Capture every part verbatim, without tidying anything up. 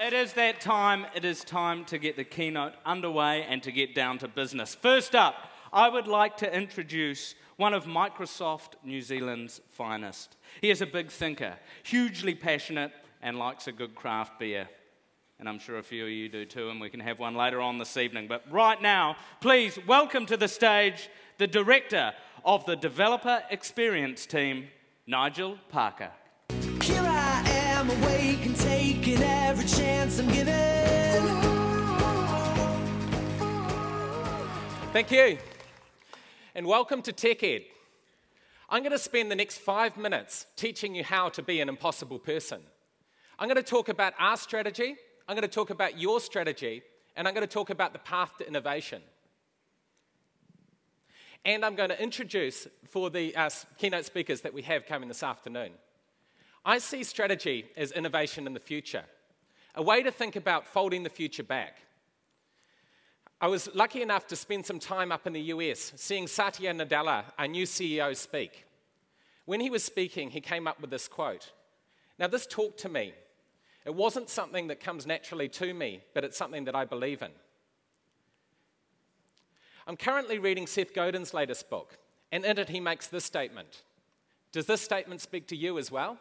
It is that time. It is time to get the keynote underway and to get down to business. First up, I would like to introduce one of Microsoft New Zealand's finest. He is a big thinker, hugely passionate, and likes a good craft beer. And I'm sure a few of you do too, and we can have one later on this evening. But right now, please welcome to the stage the director of the Developer Experience Team, Nigel Parker. Here I am, awake and taking every chance I'm given. Thank you, and welcome to TechEd. I'm going to spend the next five minutes teaching you how to be an impossible person. I'm going to talk about our strategy, I'm going to talk about your strategy, and I'm going to talk about the path to innovation. And I'm going to introduce, for the uh, keynote speakers that we have coming this afternoon, I see strategy as innovation in the future, a way to think about folding the future back. I was lucky enough to spend some time up in the U S seeing Satya Nadella, our new C E O, speak. When he was speaking, he came up with this quote. Now, this talked to me. It wasn't something that comes naturally to me, but it's something that I believe in. I'm currently reading Seth Godin's latest book, and in it he makes this statement. Does this statement speak to you as well?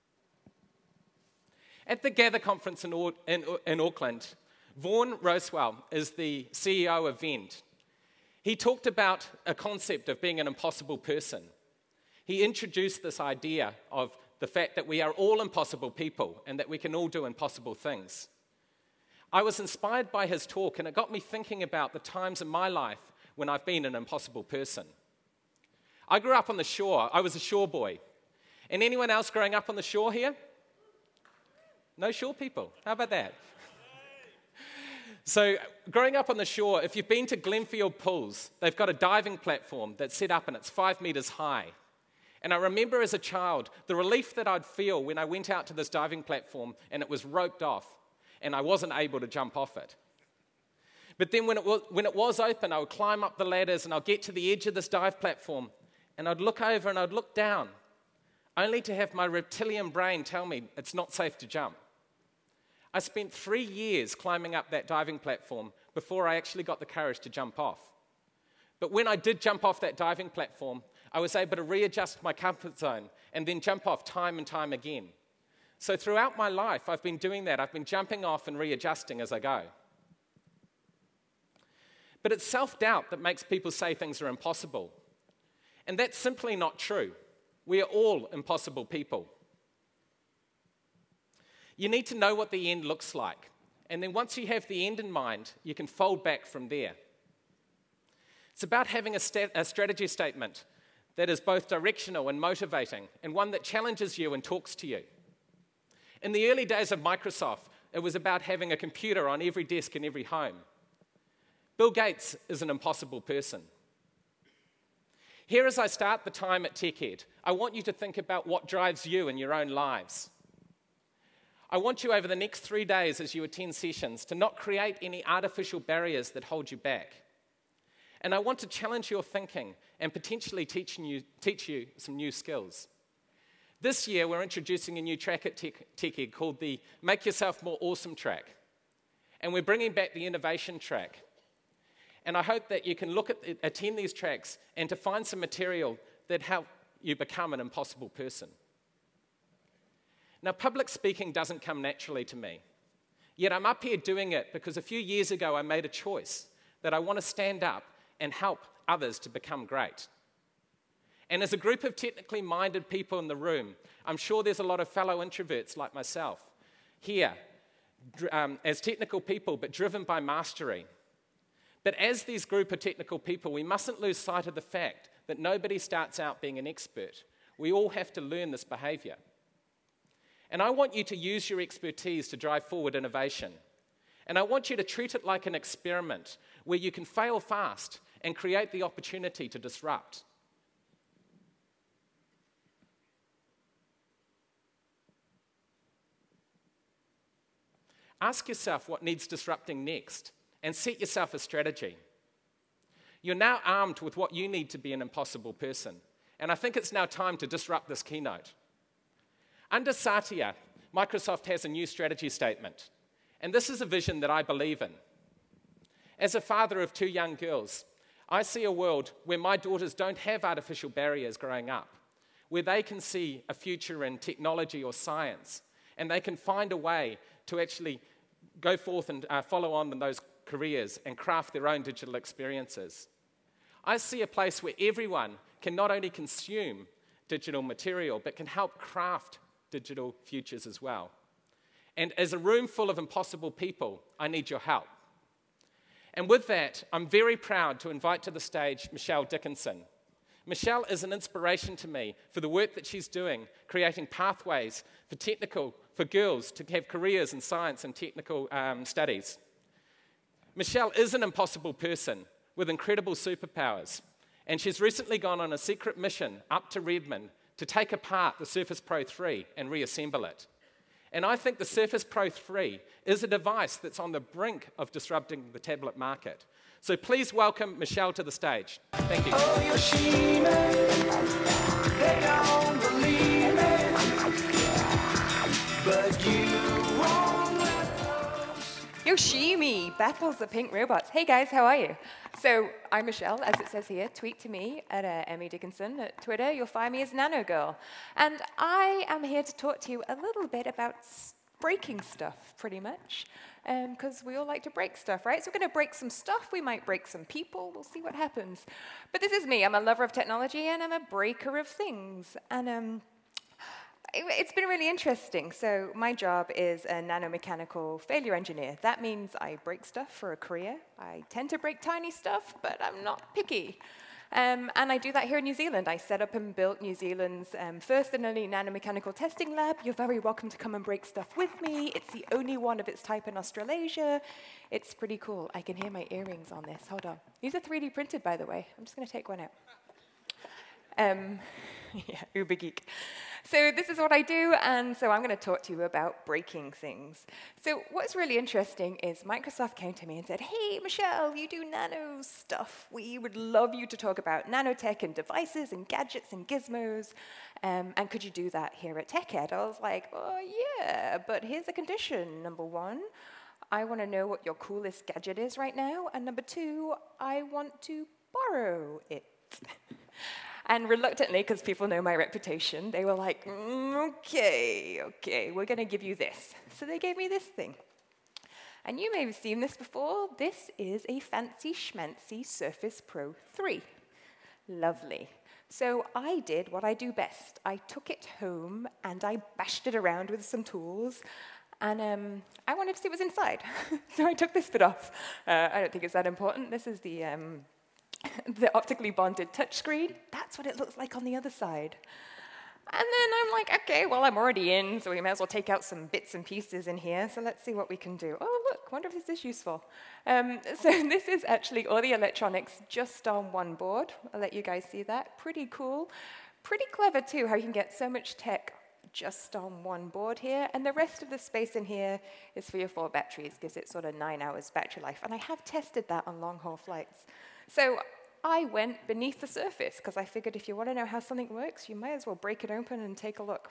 At the Gather conference in, in, in Auckland, Vaughan Rosewell is the C E O of Vend. He talked about a concept of being an impossible person. He introduced this idea of the fact that we are all impossible people and that we can all do impossible things. I was inspired by his talk, and it got me thinking about the times in my life when I've been an impossible person. I grew up on the shore. I was a shore boy. And anyone else growing up on the shore here? No shore people. How about that? So, growing up on the shore, if you've been to Glenfield Pools, they've got a diving platform that's set up and it's five meters high. And I remember as a child, the relief that I'd feel when I went out to this diving platform and it was roped off and I wasn't able to jump off it. But then when it was, when it was open, I would climb up the ladders and I'd get to the edge of this dive platform and I'd look over and I'd look down, only to have my reptilian brain tell me it's not safe to jump. I spent three years climbing up that diving platform before I actually got the courage to jump off. But when I did jump off that diving platform, I was able to readjust my comfort zone and then jump off time and time again. So throughout my life, I've been doing that. I've been jumping off and readjusting as I go. But it's self-doubt that makes people say things are impossible. And that's simply not true. We are all impossible people. You need to know what the end looks like. And then once you have the end in mind, you can fold back from there. It's about having a, sta- a strategy statement that is both directional and motivating, and one that challenges you and talks to you. In the early days of Microsoft, it was about having a computer on every desk in every home. Bill Gates is an impossible person. Here, as I start the time at TechEd, I want you to think about what drives you in your own lives. I want you over the next three days as you attend sessions to not create any artificial barriers that hold you back. And I want to challenge your thinking and potentially teach you, teach you some new skills. This year, we're introducing a new track at Tech, TechEd called the Make Yourself More Awesome track. And we're bringing back the innovation track. And I hope that you can look at, attend these tracks and to find some material that help you become an impossible person. Now, public speaking doesn't come naturally to me. Yet I'm up here doing it because a few years ago I made a choice that I want to stand up and help others to become great. And as a group of technically minded people in the room, I'm sure there's a lot of fellow introverts like myself here um, as technical people, but driven by mastery. But as these group of technical people, we mustn't lose sight of the fact that nobody starts out being an expert. We all have to learn this behavior. And I want you to use your expertise to drive forward innovation. And I want you to treat it like an experiment where you can fail fast and create the opportunity to disrupt. Ask yourself what needs disrupting next and set yourself a strategy. You're now armed with what you need to be an impossible person. And I think it's now time to disrupt this keynote. Under Satya, Microsoft has a new strategy statement. And this is a vision that I believe in. As a father of two young girls, I see a world where my daughters don't have artificial barriers growing up, where they can see a future in technology or science, and they can find a way to actually go forth and uh, follow on in those careers and craft their own digital experiences. I see a place where everyone can not only consume digital material, but can help craft digital futures as well. And as a room full of impossible people, I need your help. And with that, I'm very proud to invite to the stage Michelle Dickinson. Michelle is an inspiration to me for the work that she's doing, creating pathways for technical, for girls to have careers in science and technical um, studies. Michelle is an impossible person with incredible superpowers, and she's recently gone on a secret mission up to Redmond to take apart the Surface Pro three and reassemble it. And I think the Surface Pro three is a device that's on the brink of disrupting the tablet market. So please welcome Michelle to the stage. Thank you. Oh, Yoshimi, they don't believe me, but you won't let those. Yoshimi battles the pink robots. Hey guys, how are you? So I'm Michelle, as it says here. Tweet to me at uh, Emmy Dickinson at Twitter. You'll find me as Nano Girl. And I am here to talk to you a little bit about breaking stuff, pretty much. Because um, we all like to break stuff, right? So we're going to break some stuff. We might break some people. We'll see what happens. But this is me. I'm a lover of technology, and I'm a breaker of things. And um, it, it's been really interesting. So my job is a nanomechanical failure engineer. That means I break stuff for a career. I tend to break tiny stuff, but I'm not picky. Um, and I do that here in New Zealand. I set up and built New Zealand's um, first and only nanomechanical testing lab. You're very welcome to come and break stuff with me. It's the only one of its type in Australasia. It's pretty cool. I can hear my earrings on this. Hold on. These are three D printed, by the way. I'm just going to take one out. Um, yeah, uber geek. So this is what I do, and so I'm going to talk to you about breaking things. So what's really interesting is Microsoft came to me and said, hey, Michelle, you do nano stuff. We would love you to talk about nanotech and devices and gadgets and gizmos, um, and could you do that here at TechEd? I was like, oh, yeah, but here's a condition. Number one, I want to know what your coolest gadget is right now, and number two, I want to borrow it. And reluctantly, because people know my reputation, they were like, mm, okay, okay, we're going to give you this. So they gave me this thing. And you may have seen this before. This is a fancy schmancy Surface Pro three. Lovely. So I did what I do best. I took it home, and I bashed it around with some tools. And um, I wanted to see what was inside. So I took this bit off. Uh, I don't think it's that important. This is the... Um, the optically bonded touchscreen. That's what it looks like on the other side. And then I'm like, okay, well, I'm already in, so we may as well take out some bits and pieces in here. So let's see what we can do. Oh, look, wonder if this is useful. Um, so this is actually all the electronics just on one board. I'll let you guys see that. Pretty cool. Pretty clever, too, how you can get so much tech just on one board here. And the rest of the space in here is for your four batteries. Gives it sort of nine hours battery life. And I have tested that on long-haul flights. So I went beneath the surface, because I figured if you want to know how something works, you might as well break it open and take a look.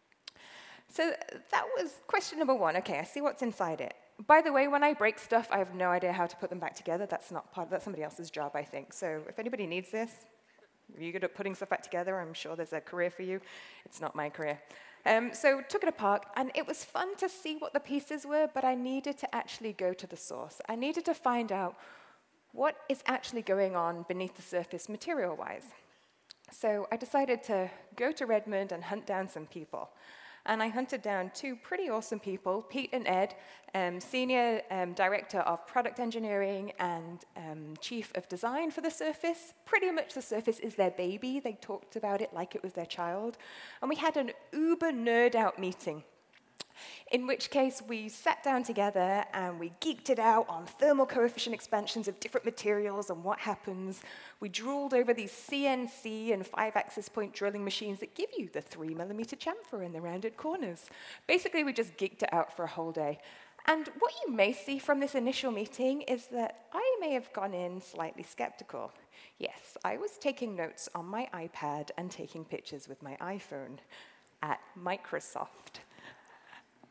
So that was question number one. OK, I see what's inside it. By the way, when I break stuff, I have no idea how to put them back together. That's not part of, that's somebody else's job, I think. So if anybody needs this, if you're good at putting stuff back together, I'm sure there's a career for you. It's not my career. Um, so took it apart, and it was fun to see what the pieces were, but I needed to actually go to the source. I needed to find out what is actually going on beneath the surface material-wise. So I decided to go to Redmond and hunt down some people. And I hunted down two pretty awesome people, Pete and Ed, um, Senior um, Director of Product Engineering and um, Chief of Design for the Surface. Pretty much the Surface is their baby. They talked about it like it was their child. And we had an uber nerd-out meeting, in which case we sat down together and we geeked it out on thermal coefficient expansions of different materials and what happens. We drooled over these C N C and five-axis point drilling machines that give you the three millimeter chamfer in the rounded corners. Basically, we just geeked it out for a whole day. And what you may see from this initial meeting is that I may have gone in slightly skeptical. Yes, I was taking notes on my iPad and taking pictures with my iPhone at Microsoft.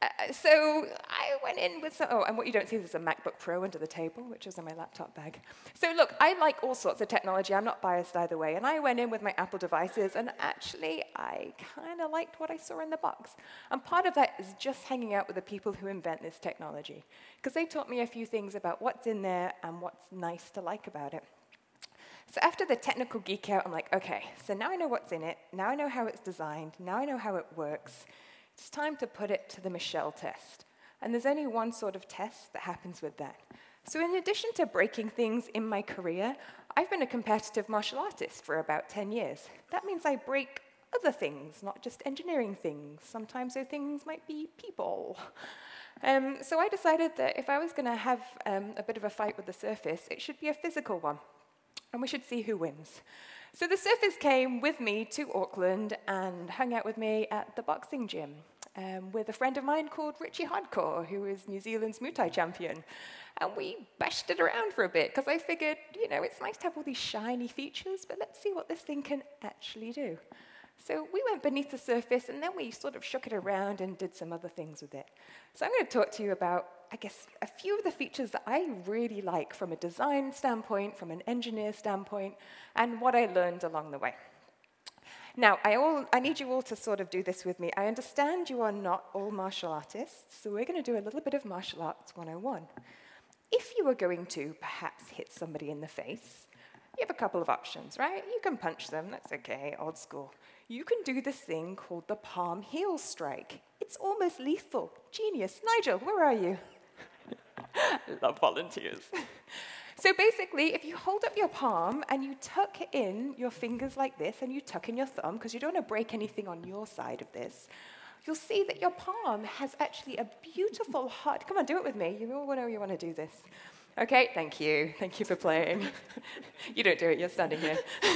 Uh, so I went in with some, oh, and what you don't see is a MacBook Pro under the table, which is in my laptop bag. So look, I like all sorts of technology. I'm not biased either way. And I went in with my Apple devices, and actually, I kind of liked what I saw in the box. And part of that is just hanging out with the people who invent this technology, because they taught me a few things about what's in there and what's nice to like about it. So after the technical geek out, I'm like, okay, so now I know what's in it. Now I know how it's designed. Now I know how it works. It's time to put it to the Michelle test. And there's only one sort of test that happens with that. So in addition to breaking things in my career, I've been a competitive martial artist for about ten years. That means I break other things, not just engineering things. Sometimes those things might be people. Um, so I decided that if I was going to have um, a bit of a fight with the surface, it should be a physical one. And we should see who wins. So the surface came with me to Auckland and hung out with me at the boxing gym um, with a friend of mine called Richie Hardcore, who is New Zealand's Muay Thai champion. And we bashed it around for a bit, because I figured, you know, it's nice to have all these shiny features, but let's see what this thing can actually do. So we went beneath the surface, and then we sort of shook it around and did some other things with it. So I'm going to talk to you about, I guess, a few of the features that I really like from a design standpoint, from an engineer standpoint, and what I learned along the way. Now, I, all, I need you all to sort of do this with me. I understand you are not all martial artists, so we're going to do a little bit of martial arts one oh one. If you were going to perhaps hit somebody in the face, you have a couple of options, right? You can punch them, that's okay, old school. You can do this thing called the palm heel strike. It's almost lethal. Genius. Nigel, where are you? Love volunteers. So basically, if you hold up your palm and you tuck in your fingers like this, and you tuck in your thumb, because you don't want to break anything on your side of this, you'll see that your palm has actually a beautiful heart. Come on, do it with me. You all know you want to do this. Okay, thank you. Thank you for playing. You don't do it, you're standing here.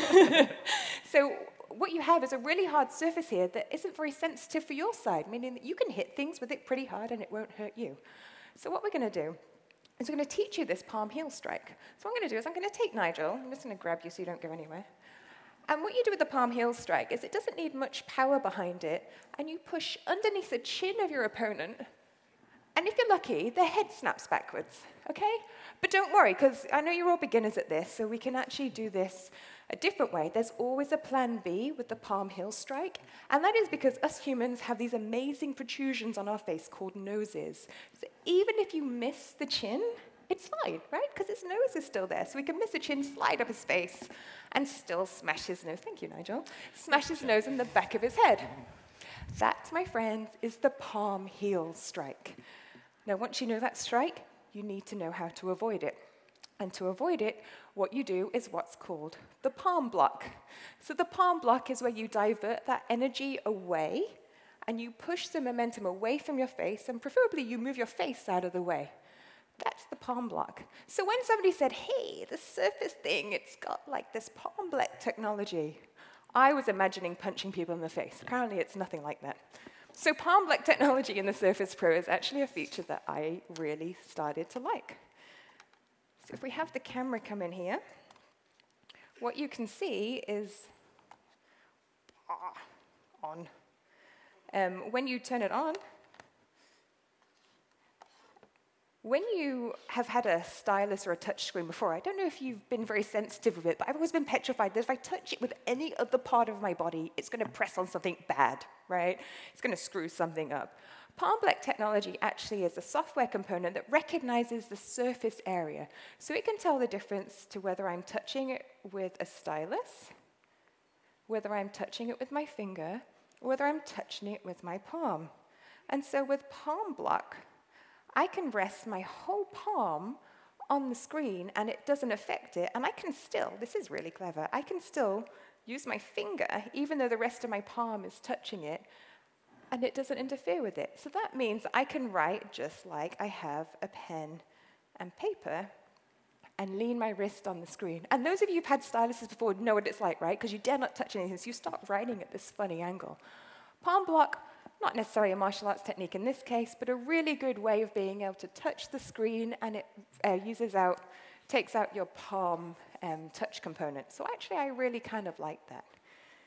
So what you have is a really hard surface here that isn't very sensitive for your side, meaning that you can hit things with it pretty hard and it won't hurt you. So what we're going to do is we're going to teach you this palm heel strike. So what I'm going to do is I'm going to take Nigel. I'm just going to grab you so you don't go anywhere. And what you do with the palm heel strike is it doesn't need much power behind it, and you push underneath the chin of your opponent, and if you're lucky, their head snaps backwards, okay? But don't worry, because I know you're all beginners at this, so we can actually do this a different way. There's always a plan B with the palm heel strike, and that is because us humans have these amazing protrusions on our face called noses. So even if you miss the chin, it's fine, right? Because his nose is still there, so we can miss a chin, slide up his face, and still smash his nose. Thank you, Nigel. Smash his nose in the back of his head. That, my friends, is the palm heel strike. Now, once you know that strike, you need to know how to avoid it. And to avoid it, what you do is what's called the palm block. So the palm block is where you divert that energy away, and you push the momentum away from your face, and preferably you move your face out of the way. That's the palm block. So when somebody said, hey, the surface thing, it's got like this palm block technology, I was imagining punching people in the face. Apparently, it's nothing like that. So palm block technology in the Surface Pro is actually a feature that I really started to like. So if we have the camera come in here, what you can see is ah, on. Um, when you turn it on, when you have had a stylus or a touch screen before, I don't know if you've been very sensitive with it, but I've always been petrified that if I touch it with any other part of my body, it's going to press on something bad, right? It's going to screw something up. Palm block technology actually is a software component that recognizes the surface area. So it can tell the difference to whether I'm touching it with a stylus, whether I'm touching it with my finger, or whether I'm touching it with my palm. And so with palm block, I can rest my whole palm on the screen and it doesn't affect it, and I can still, this is really clever, I can still use my finger even though the rest of my palm is touching it, and it doesn't interfere with it. So that means I can write just like I have a pen and paper and lean my wrist on the screen. And those of you who've had styluses before know what it's like, right? Because you dare not touch anything, so you start writing at this funny angle. Palm block, not necessarily a martial arts technique in this case, but a really good way of being able to touch the screen, and it uh, uses out, takes out your palm um, touch component. So actually, I really kind of like that.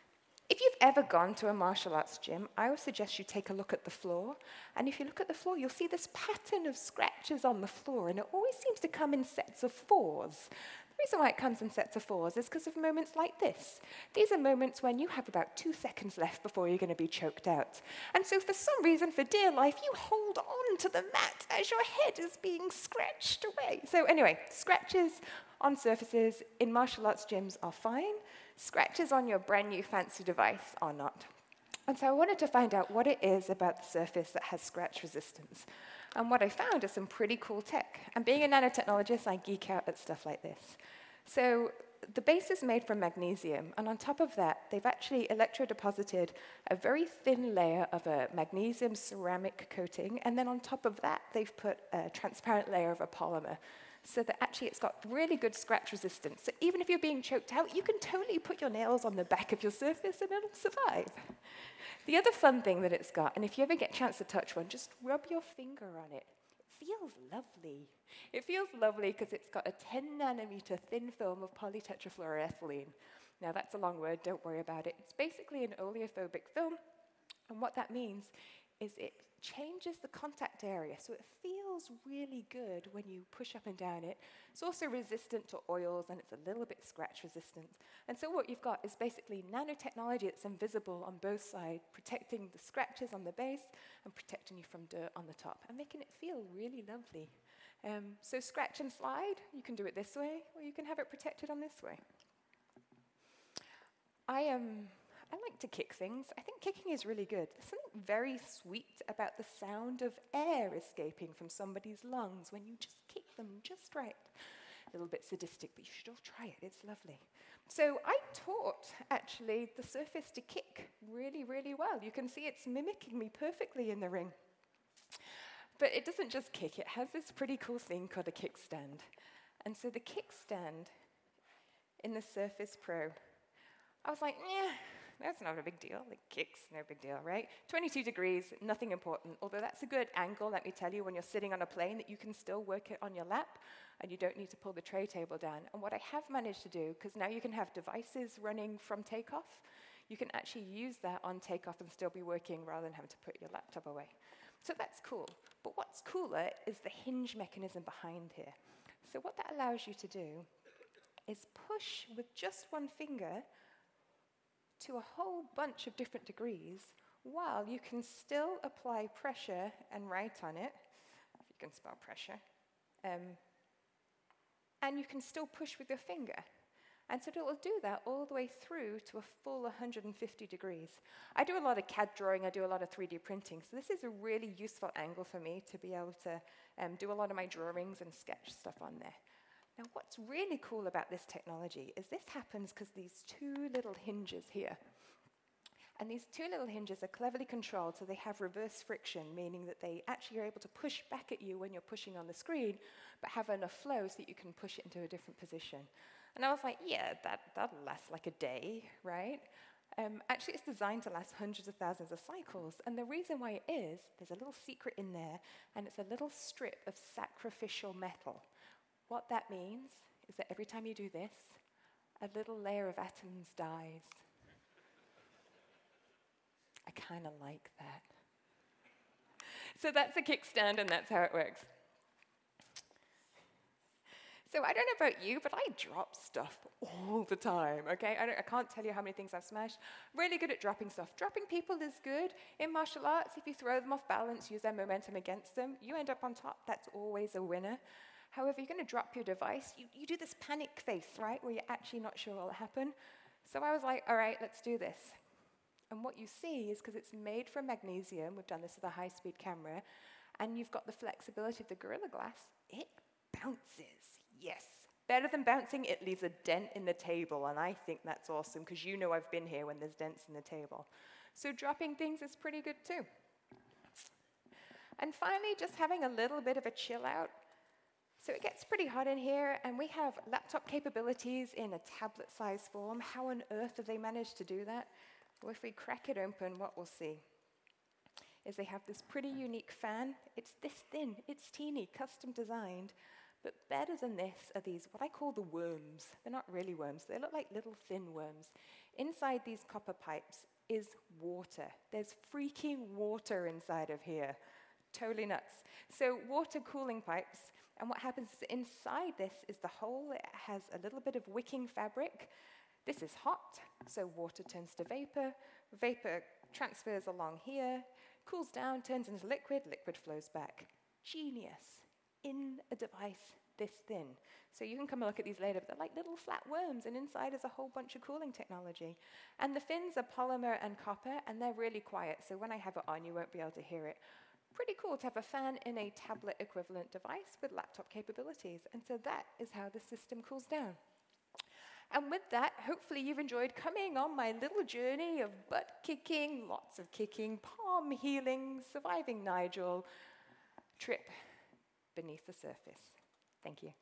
If you've ever gone to a martial arts gym, I would suggest you take a look at the floor. And if you look at the floor, you'll see this pattern of scratches on the floor, and it always seems to come in sets of fours. The reason why it comes in sets of fours is because of moments like this. These are moments when you have about two seconds left before you're going to be choked out. And so for some reason, for dear life, you hold on to the mat as your head is being scratched away. So anyway, scratches on surfaces in martial arts gyms are fine. Scratches on your brand new fancy device are not. And so I wanted to find out what it is about the surface that has scratch resistance. And what I found is some pretty cool tech. And being a nanotechnologist, I geek out at stuff like this. So the base is made from magnesium, and on top of that, they've actually electrodeposited a very thin layer of a magnesium ceramic coating, and then on top of that, they've put a transparent layer of a polymer, so that actually it's got really good scratch resistance. So even if you're being choked out, you can totally put your nails on the back of your surface and it'll survive. The other fun thing that it's got, and if you ever get a chance to touch one, just rub your finger on it. It feels lovely. It feels lovely because it's got a ten nanometer thin film of polytetrafluoroethylene. Now that's a long word, don't worry about it. It's basically an oleophobic film, and what that means is it changes the contact area, so it feels really good when you push up and down it. It's also resistant to oils, and it's a little bit scratch resistant. And so what you've got is basically nanotechnology that's invisible on both sides, protecting the scratches on the base and protecting you from dirt on the top, and making it feel really lovely. Um, so scratch and slide, you can do it this way, or you can have it protected on this way. I am... Um, I like to kick things. I think kicking is really good. There's something very sweet about the sound of air escaping from somebody's lungs when you just kick them just right. A little bit sadistic, but you should all try it. It's lovely. So I taught, actually, the surface to kick really, really well. You can see it's mimicking me perfectly in the ring. But it doesn't just kick. It has this pretty cool thing called a kickstand. And so the kickstand in the Surface Pro, I was like, yeah. That's not a big deal. It kicks, no big deal, right? twenty-two degrees, nothing important. Although that's a good angle, let me tell you, when you're sitting on a plane, that you can still work it on your lap, and you don't need to pull the tray table down. And what I have managed to do, because now you can have devices running from takeoff, you can actually use that on takeoff and still be working rather than having to put your laptop away. So that's cool. But what's cooler is the hinge mechanism behind here. So what that allows you to do is push with just one finger to a whole bunch of different degrees, while you can still apply pressure and write on it, if you can spell pressure, um, and you can still push with your finger. And so it will do that all the way through to a full one hundred fifty degrees. I do a lot of C A D drawing, I do a lot of three D printing, so this is a really useful angle for me to be able to um, do a lot of my drawings and sketch stuff on there. Now, what's really cool about this technology is this happens because these two little hinges here. And these two little hinges are cleverly controlled, so they have reverse friction, meaning that they actually are able to push back at you when you're pushing on the screen, but have enough flow so that you can push it into a different position. And I was like, yeah, that, that'll last like a day, right? Um, actually, it's designed to last hundreds of thousands of cycles. And the reason why it is, there's a little secret in there, and it's a little strip of sacrificial metal. What that means is that every time you do this, a little layer of atoms dies. I kind of like that. So that's a kickstand, and that's how it works. So I don't know about you, but I drop stuff all the time, okay? I, don't, I can't tell you how many things I've smashed. Really good at dropping stuff. Dropping people is good. In martial arts, if you throw them off balance, use their momentum against them, you end up on top. That's always a winner. However, you're going to drop your device, you, you do this panic face, right, where you're actually not sure what will happen. So I was like, all right, let's do this. And what you see is because it's made from magnesium, we've done this with a high-speed camera, and you've got the flexibility of the Gorilla Glass, it bounces, yes. Better than bouncing, it leaves a dent in the table, and I think that's awesome, because you know I've been here when there's dents in the table. So dropping things is pretty good too. And finally, just having a little bit of a chill out. So it gets pretty hot in here, and we have laptop capabilities in a tablet-sized form. How on earth have they managed to do that? Well, if we crack it open, what we'll see is they have this pretty unique fan. It's this thin, it's teeny, custom designed, But better than this are these, what I call the worms. They're not really worms. They look like little thin worms. Inside these copper pipes is water. There's freaking water inside of here. Totally nuts. So water cooling pipes, and what happens is inside this is the hole. It has a little bit of wicking fabric. This is hot, so water turns to vapor. Vapor transfers along here, cools down, turns into liquid. Liquid flows back. Genius. In a device this thin. So you can come and look at these later, but they're like little flat worms, and inside is a whole bunch of cooling technology. And the fins are polymer and copper, and they're really quiet, so when I have it on, you won't be able to hear it. Pretty cool to have a fan in a tablet equivalent device with laptop capabilities. And so that is how the system cools down. And with that, hopefully you've enjoyed coming on my little journey of butt kicking, lots of kicking, palm healing, surviving Nigel trip beneath the surface. Thank you.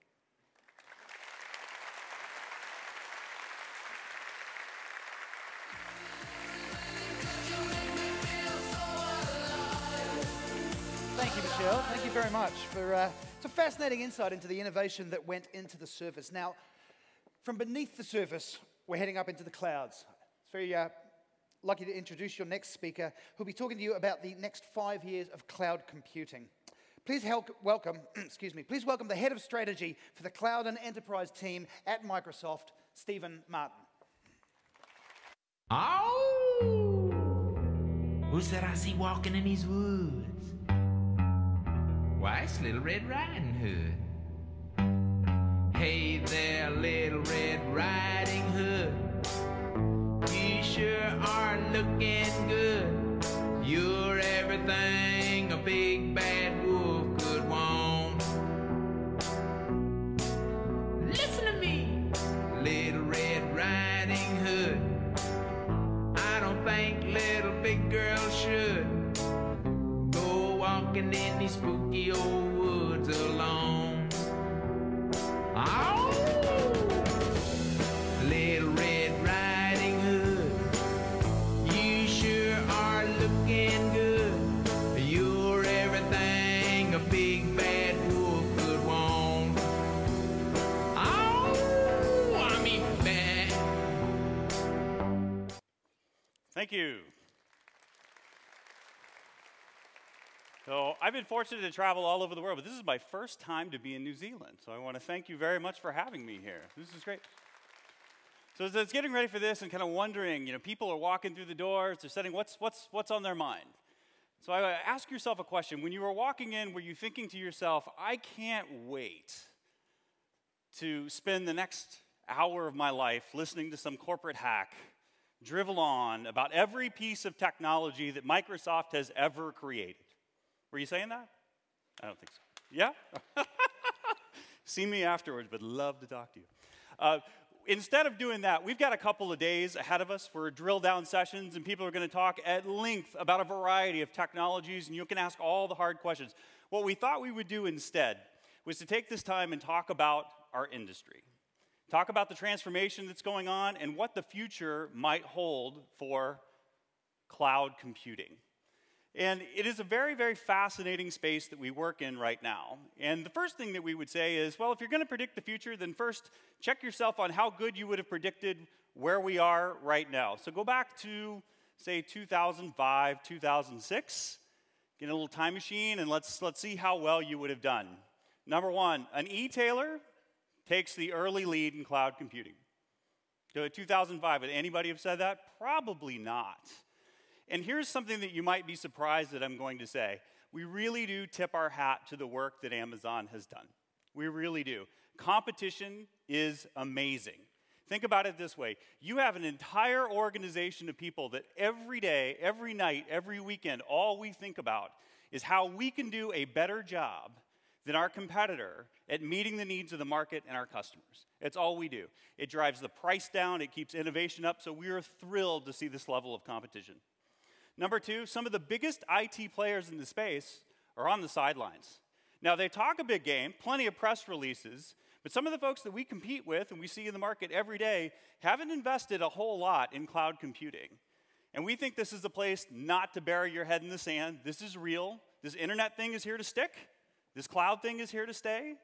Thank you, Michelle. Thank you very much for uh, it's a fascinating insight into the innovation that went into the surface. Now, from beneath the surface, we're heading up into the clouds. It's very uh, lucky to introduce your next speaker, who'll be talking to you about the next five years of cloud computing. Please help welcome, excuse me, please welcome the head of strategy for the cloud and enterprise team at Microsoft, Stephen Martin. Oh, who's that I see walking in these woods? Why, it's Little Red Riding Hood. Hey there, Little Red Riding Hood. You sure are looking good. You're everything a big bad wolf could want. Listen to me, Little Red Riding Hood. I don't think little big girls should go walking in these spooky old woods alone. Oh, Little Red Riding Hood, you sure are looking good. You're everything a big bad wolf could want. Oh, I mean bad. Thank you. So I've been fortunate to travel all over the world, but this is my first time to be in New Zealand. So I want to thank you very much for having me here. This is great. So as I was getting ready for this and kind of wondering, you know, people are walking through the doors, they're saying, what's, what's, what's on their mind? So I ask yourself a question. When you were walking in, were you thinking to yourself, I can't wait to spend the next hour of my life listening to some corporate hack drivel on about every piece of technology that Microsoft has ever created? Were you saying that? I don't think so. Yeah? See me afterwards, but love to talk to you. Uh, instead of doing that, we've got a couple of days ahead of us for drill down sessions, and people are going to talk at length about a variety of technologies, and you can ask all the hard questions. What we thought we would do instead was to take this time and talk about our industry. Talk about the transformation that's going on and what the future might hold for cloud computing. And it is a very, very fascinating space that we work in right now. And the first thing that we would say is, well, if you're going to predict the future, then first check yourself on how good you would have predicted where we are right now. So go back to, say, two thousand five, two thousand six, get a little time machine, and let's, let's see how well you would have done. Number one, an e-tailer takes the early lead in cloud computing. So two thousand five, would anybody have said that? Probably not. And here's something that you might be surprised that I'm going to say. We really do tip our hat to the work that Amazon has done. We really do. Competition is amazing. Think about it this way. You have an entire organization of people that every day, every night, every weekend, all we think about is how we can do a better job than our competitor at meeting the needs of the market and our customers. It's all we do. It drives the price down. It keeps innovation up. So we are thrilled to see this level of competition. Number two, some of the biggest I T players in the space are on the sidelines. Now, they talk a big game, plenty of press releases, but some of the folks that we compete with and we see in the market every day haven't invested a whole lot in cloud computing. And we think this is a place not to bury your head in the sand. This is real. This internet thing is here to stick. This cloud thing is here to stay.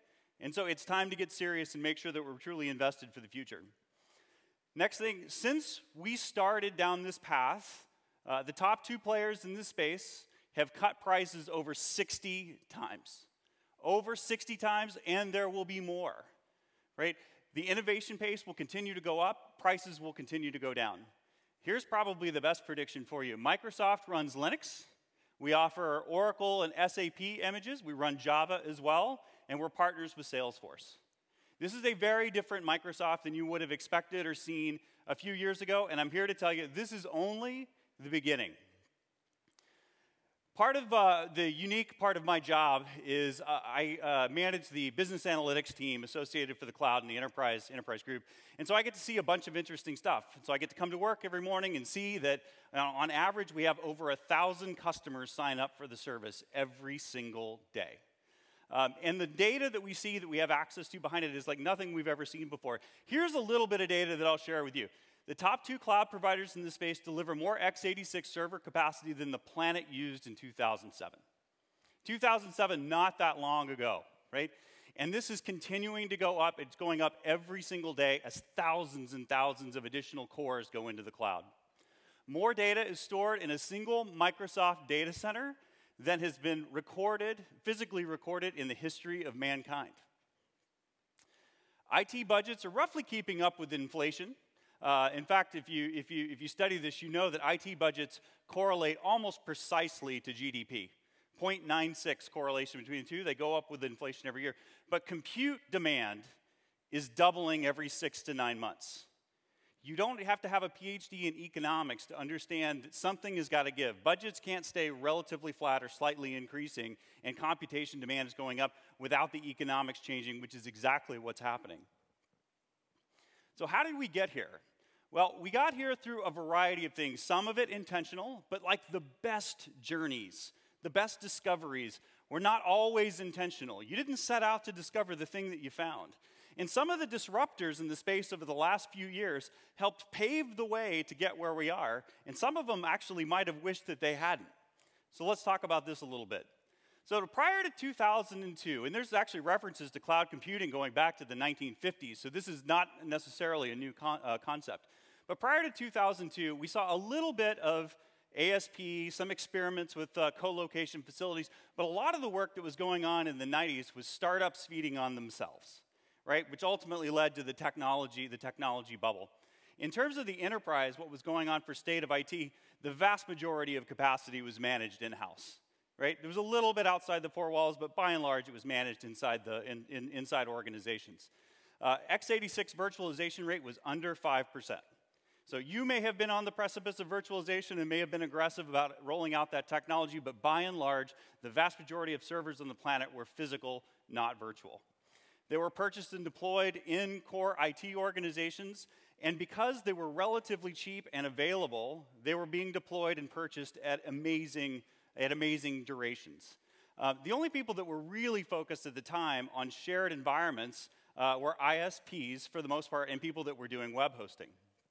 And so it's time to get serious and make sure that we're truly invested for the future. Next thing, since we started down this path, uh, the top two players in this space have cut prices over sixty times. Over sixty times, and there will be more, right? The innovation pace will continue to go up, prices will continue to go down. Here's probably the best prediction for you. Microsoft runs Linux. We offer Oracle and S A P images. We run Java as well, and we're partners with Salesforce. This is a very different Microsoft than you would have expected or seen a few years ago, and I'm here to tell you this is only the beginning. Part of uh, the unique part of my job is uh, I uh, manage the business analytics team associated for the cloud and the enterprise enterprise group. And so I get to see a bunch of interesting stuff. So I get to come to work every morning and see that uh, on average we have over a thousand customers sign up for the service every single day. Um, and the data that we see that we have access to behind it is like nothing we've ever seen before. Here's a little bit of data that I'll share with you. The top two cloud providers in this space deliver more x eighty-six server capacity than the planet used in two thousand seven. two thousand seven, not that long ago, right? And this is continuing to go up. It's going up every single day as thousands and thousands of additional cores go into the cloud. More data is stored in a single Microsoft data center than has been recorded, physically recorded in the history of mankind. I T budgets are roughly keeping up with inflation. Uh, in fact, if you, if, you, if you study this, you know that I T budgets correlate almost precisely to G D P. zero point nine six correlation between the two. They go up with inflation every year. But compute demand is doubling every six to nine months. You don't have to have a P H D in economics to understand that something has got to give. Budgets can't stay relatively flat or slightly increasing, and computation demand is going up without the economics changing, which is exactly what's happening. So how did we get here? Well, we got here through a variety of things, some of it intentional, but like the best journeys, the best discoveries were not always intentional. You didn't set out to discover the thing that you found. And some of the disruptors in the space over the last few years helped pave the way to get where we are, and some of them actually might have wished that they hadn't. So let's talk about this a little bit. So prior to two thousand two, and there's actually references to cloud computing going back to the nineteen fifties, so this is not necessarily a new con uh, concept. But prior to two thousand two, we saw a little bit of A S P, some experiments with uh, co-location facilities, but a lot of the work that was going on in the nineties was startups feeding on themselves, right? Which ultimately led to the technology, the technology bubble. In terms of the enterprise, what was going on for state of I T, the vast majority of capacity was managed in-house. Right? There was a little bit outside the four walls, but by and large, it was managed inside, the, in, in, inside organizations. Uh, x eighty-six virtualization rate was under five percent. So you may have been on the precipice of virtualization and may have been aggressive about rolling out that technology, but by and large, the vast majority of servers on the planet were physical, not virtual. They were purchased and deployed in core I T organizations, and because they were relatively cheap and available, they were being deployed and purchased at amazing at amazing durations. Uh, the only people that were really focused at the time on shared environments uh, were I S Ps for the most part and people that were doing web hosting.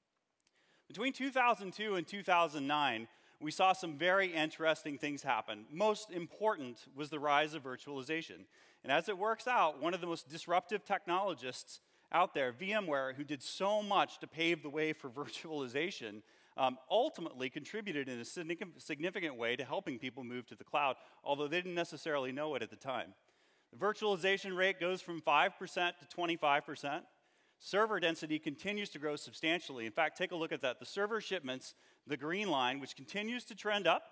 Between two thousand two and two thousand nine, we saw some very interesting things happen. Most important was the rise of virtualization. And as it works out, one of the most disruptive technologists out there, VMware, who did so much to pave the way for virtualization, Um, ultimately contributed in a significant way to helping people move to the cloud, although they didn't necessarily know it at the time. The virtualization rate goes from five percent to twenty-five percent. Server density continues to grow substantially. In fact, take a look at that. The server shipments, the green line, which continues to trend up,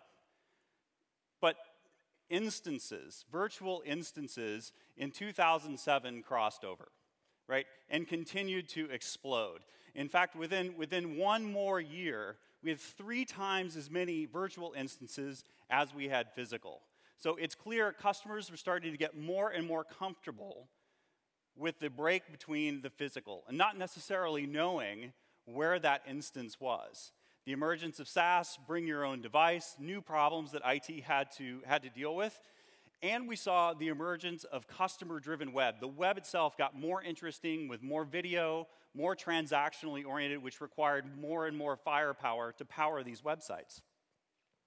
but instances, virtual instances in two thousand seven crossed over. Right, and continued to explode. In fact, within, within one more year, we had three times as many virtual instances as we had physical. So it's clear customers were starting to get more and more comfortable with the break between the physical and not necessarily knowing where that instance was. The emergence of SaaS, bring your own device, new problems that I T had to, had to deal with. And we saw the emergence of customer-driven web. The web itself got more interesting with more video, more transactionally oriented, which required more and more firepower to power these websites.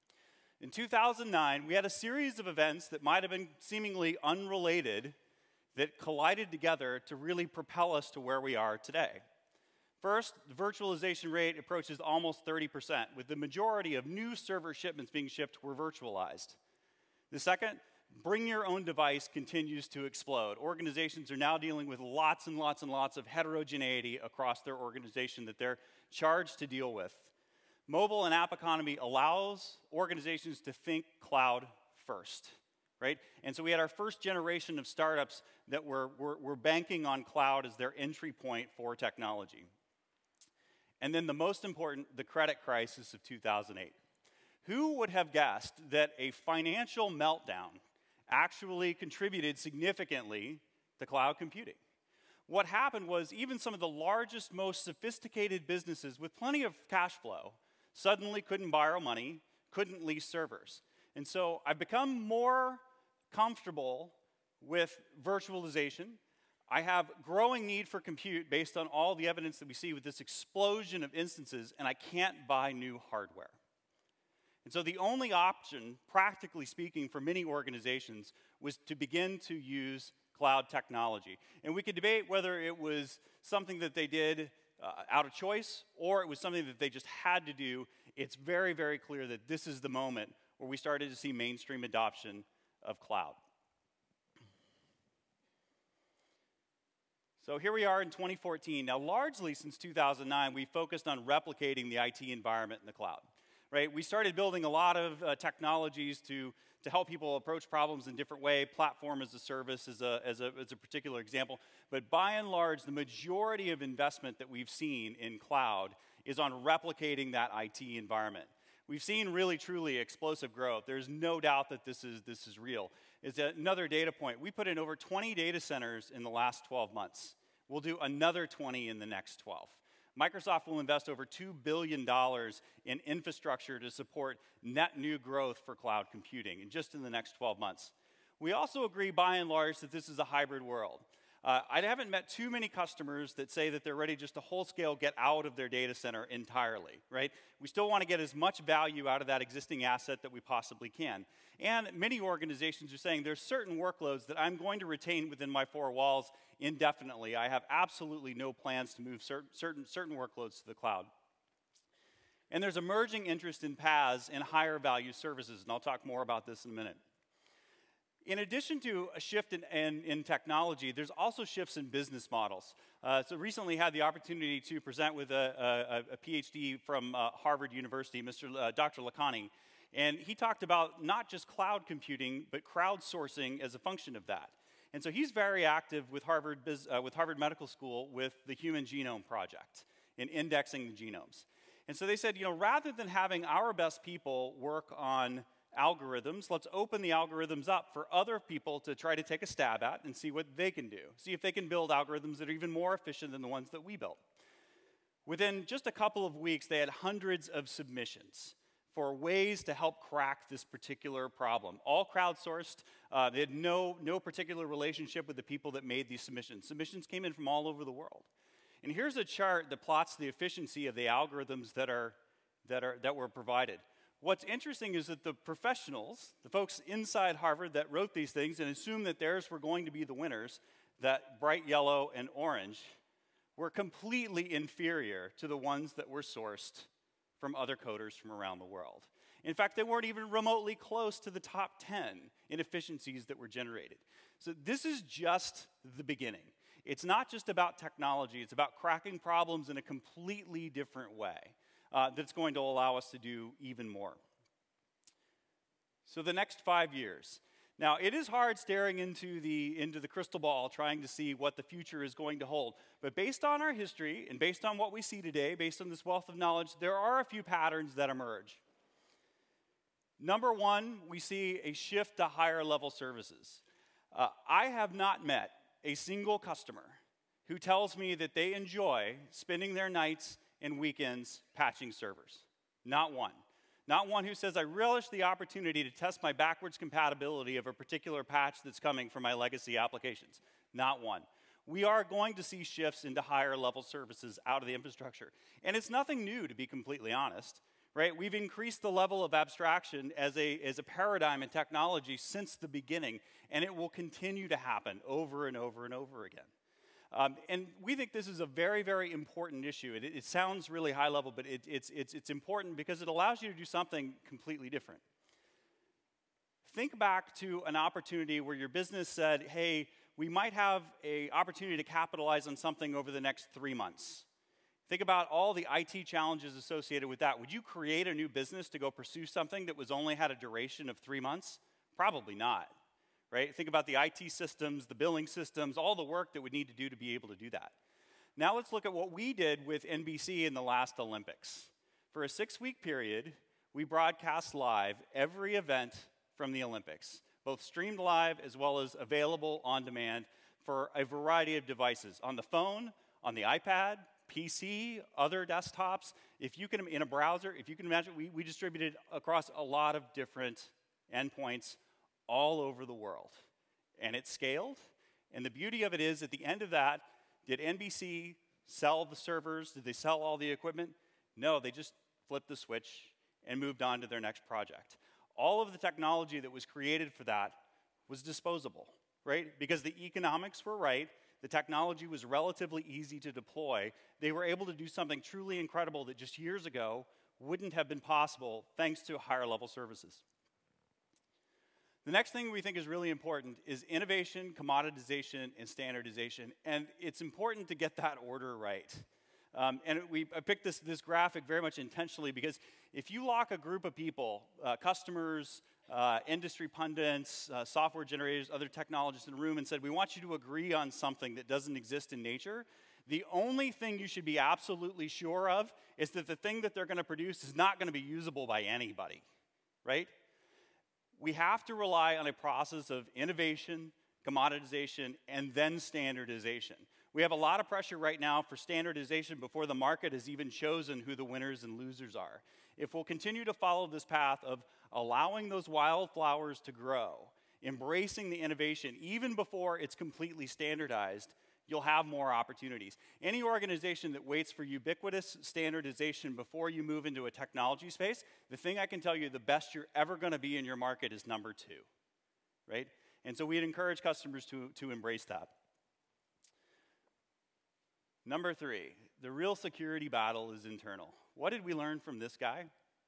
In two thousand nine, we had a series of events that might have been seemingly unrelated that collided together to really propel us to where we are today. First, the virtualization rate approaches almost thirty percent, with the majority of new server shipments being shipped were virtualized. The second, bring your own device continues to explode. Organizations are now dealing with lots and lots and lots of heterogeneity across their organization that they're charged to deal with. Mobile and app economy allows organizations to think cloud first, right? And so we had our first generation of startups that were, were, were banking on cloud as their entry point for technology. And then the most important, the credit crisis of two thousand eight. Who would have guessed that a financial meltdown actually contributed significantly to cloud computing? What happened was even some of the largest, most sophisticated businesses with plenty of cash flow suddenly couldn't borrow money, couldn't lease servers. And so I've become more comfortable with virtualization. I have growing need for compute based on all the evidence that we see with this explosion of instances, and I can't buy new hardware. And so the only option, practically speaking, for many organizations was to begin to use cloud technology. And we could debate whether it was something that they did uh, out of choice or it was something that they just had to do. It's very, very clear that this is the moment where we started to see mainstream adoption of cloud. So here we are in twenty fourteen. Now, largely since two thousand nine, we focused on replicating the I T environment in the cloud. Right? We started building a lot of uh, technologies to, to help people approach problems in different ways. Platform as a service is a, as, a, as a particular example. But by and large, the majority of investment that we've seen in cloud is on replicating that I T environment. We've seen really, truly explosive growth. There's no doubt that this is, this is real. It's another data point. We put in over twenty data centers in the last twelve months. We'll do another twenty in the next twelve. Microsoft will invest over two billion dollars in infrastructure to support net new growth for cloud computing, and just in the next twelve months. We also agree, by and large, that this is a hybrid world. Uh, I haven't met too many customers that say that they're ready just to whole-scale get out of their data center entirely, right? We still want to get as much value out of that existing asset that we possibly can. And many organizations are saying there's certain workloads that I'm going to retain within my four walls indefinitely. I have absolutely no plans to move cer- certain, certain workloads to the cloud. And there's emerging interest in P A S and higher value services, and I'll talk more about this in a minute. In addition to a shift in, in, in technology, there's also shifts in business models. Uh, so recently had the opportunity to present with a, a, a PhD from uh, Harvard University, Mister Uh, Doctor Lakhani, and he talked about not just cloud computing, but crowdsourcing as a function of that. And so he's very active with Harvard, uh, with Harvard Medical School with the Human Genome Project in indexing the genomes. And so they said, you know, rather than having our best people work on algorithms, let's open the algorithms up for other people to try to take a stab at and see what they can do. See if they can build algorithms that are even more efficient than the ones that we built. Within just a couple of weeks, they had hundreds of submissions for ways to help crack this particular problem. All crowdsourced. Uh, they had no, no particular relationship with the people that made these submissions. Submissions came in from all over the world. And here's a chart that plots the efficiency of the algorithms that, are, that, are, that were provided. What's interesting is that the professionals, the folks inside Harvard that wrote these things and assumed that theirs were going to be the winners, that bright yellow and orange, were completely inferior to the ones that were sourced from other coders from around the world. In fact, they weren't even remotely close to the top ten in efficiencies that were generated. So this is just the beginning. It's not just about technology, it's about cracking problems in a completely different way. Uh, that's going to allow us to do even more. So the next five years. Now, it is hard staring into the, into the crystal ball trying to see what the future is going to hold. But based on our history and based on what we see today, based on this wealth of knowledge, there are a few patterns that emerge. Number one, we see a shift to higher level services. Uh, I have not met a single customer who tells me that they enjoy spending their nights and weekends patching servers. Not one. Not one who says, I relish the opportunity to test my backwards compatibility of a particular patch that's coming from my legacy applications. Not one. We are going to see shifts into higher level services out of the infrastructure. And it's nothing new, to be completely honest. right? We've increased the level of abstraction as a, as a paradigm in technology since the beginning, and it will continue to happen over and over and over again. Um, and we think this is a very, very important issue. It, it sounds really high level, but it, it's, it's, it's important because it allows you to do something completely different. Think back to an opportunity where your business said, hey, we might have an opportunity to capitalize on something over the next three months. Think about all the I T challenges associated with that. Would you create a new business to go pursue something that was only had a duration of three months? Probably not, right? Think about the I T systems, the billing systems, all the work that we need to do to be able to do that. Now let's look at what we did with N B C in the last Olympics. For a six-week period, we broadcast live every event from the Olympics, both streamed live as well as available on demand for a variety of devices, on the phone, on the iPad, P C, other desktops. If you can, in a browser, if you can imagine, we, we distributed across a lot of different endpoints all over the world. And it scaled. And the beauty of it is, at the end of that, did N B C sell the servers? Did they sell all the equipment? No, they just flipped the switch and moved on to their next project. All of the technology that was created for that was disposable, right? Because the economics were right. The technology was relatively easy to deploy. They were able to do something truly incredible that just years ago wouldn't have been possible thanks to higher level services. The next thing we think is really important is innovation, commoditization, and standardization. And it's important to get that order right. Um, and we, I picked this, this graphic very much intentionally because if you lock a group of people, uh, customers, uh, industry pundits, uh, software generators, other technologists in a room and said, we want you to agree on something that doesn't exist in nature, the only thing you should be absolutely sure of is that the thing that they're going to produce is not going to be usable by anybody, right? We have to rely on a process of innovation, commoditization, and then standardization. We have a lot of pressure right now for standardization before the market has even chosen who the winners and losers are. If we'll continue to follow this path of allowing those wildflowers to grow, embracing the innovation even before it's completely standardized, you'll have more opportunities. Any organization that waits for ubiquitous standardization before you move into a technology space, the thing I can tell you, the best you're ever going to be in your market is number two, right? And so we'd encourage customers to, to embrace that. Number three, the real security battle is internal. What did we learn from this guy?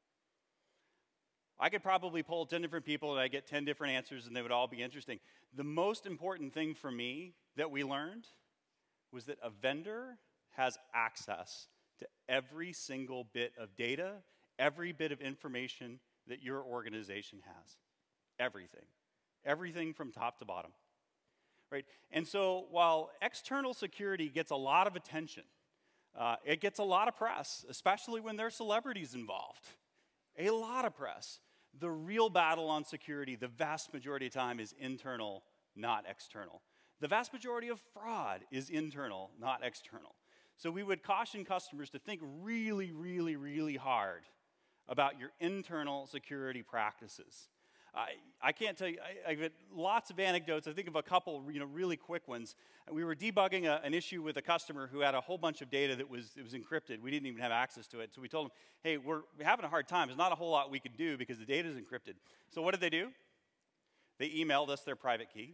I could probably poll ten different people and I get ten different answers and they would all be interesting. The most important thing for me that we learned was that a vendor has access to every single bit of data, every bit of information that your organization has. Everything. Everything from top to bottom. Right? And so while external security gets a lot of attention, uh, it gets a lot of press, especially when there are celebrities involved. A lot of press. The real battle on security, the vast majority of time, is internal, not external. The vast majority of fraud is internal, not external. So we would caution customers to think really, really, really hard about your internal security practices. I, I can't tell you, I, I've got lots of anecdotes. I think of a couple, you know, really quick ones. We were debugging a, an issue with a customer who had a whole bunch of data that was, it was encrypted. We didn't even have access to it. So we told them, hey, we're having a hard time. There's not a whole lot we can do because the data is encrypted. So what did they do? They emailed us their private key.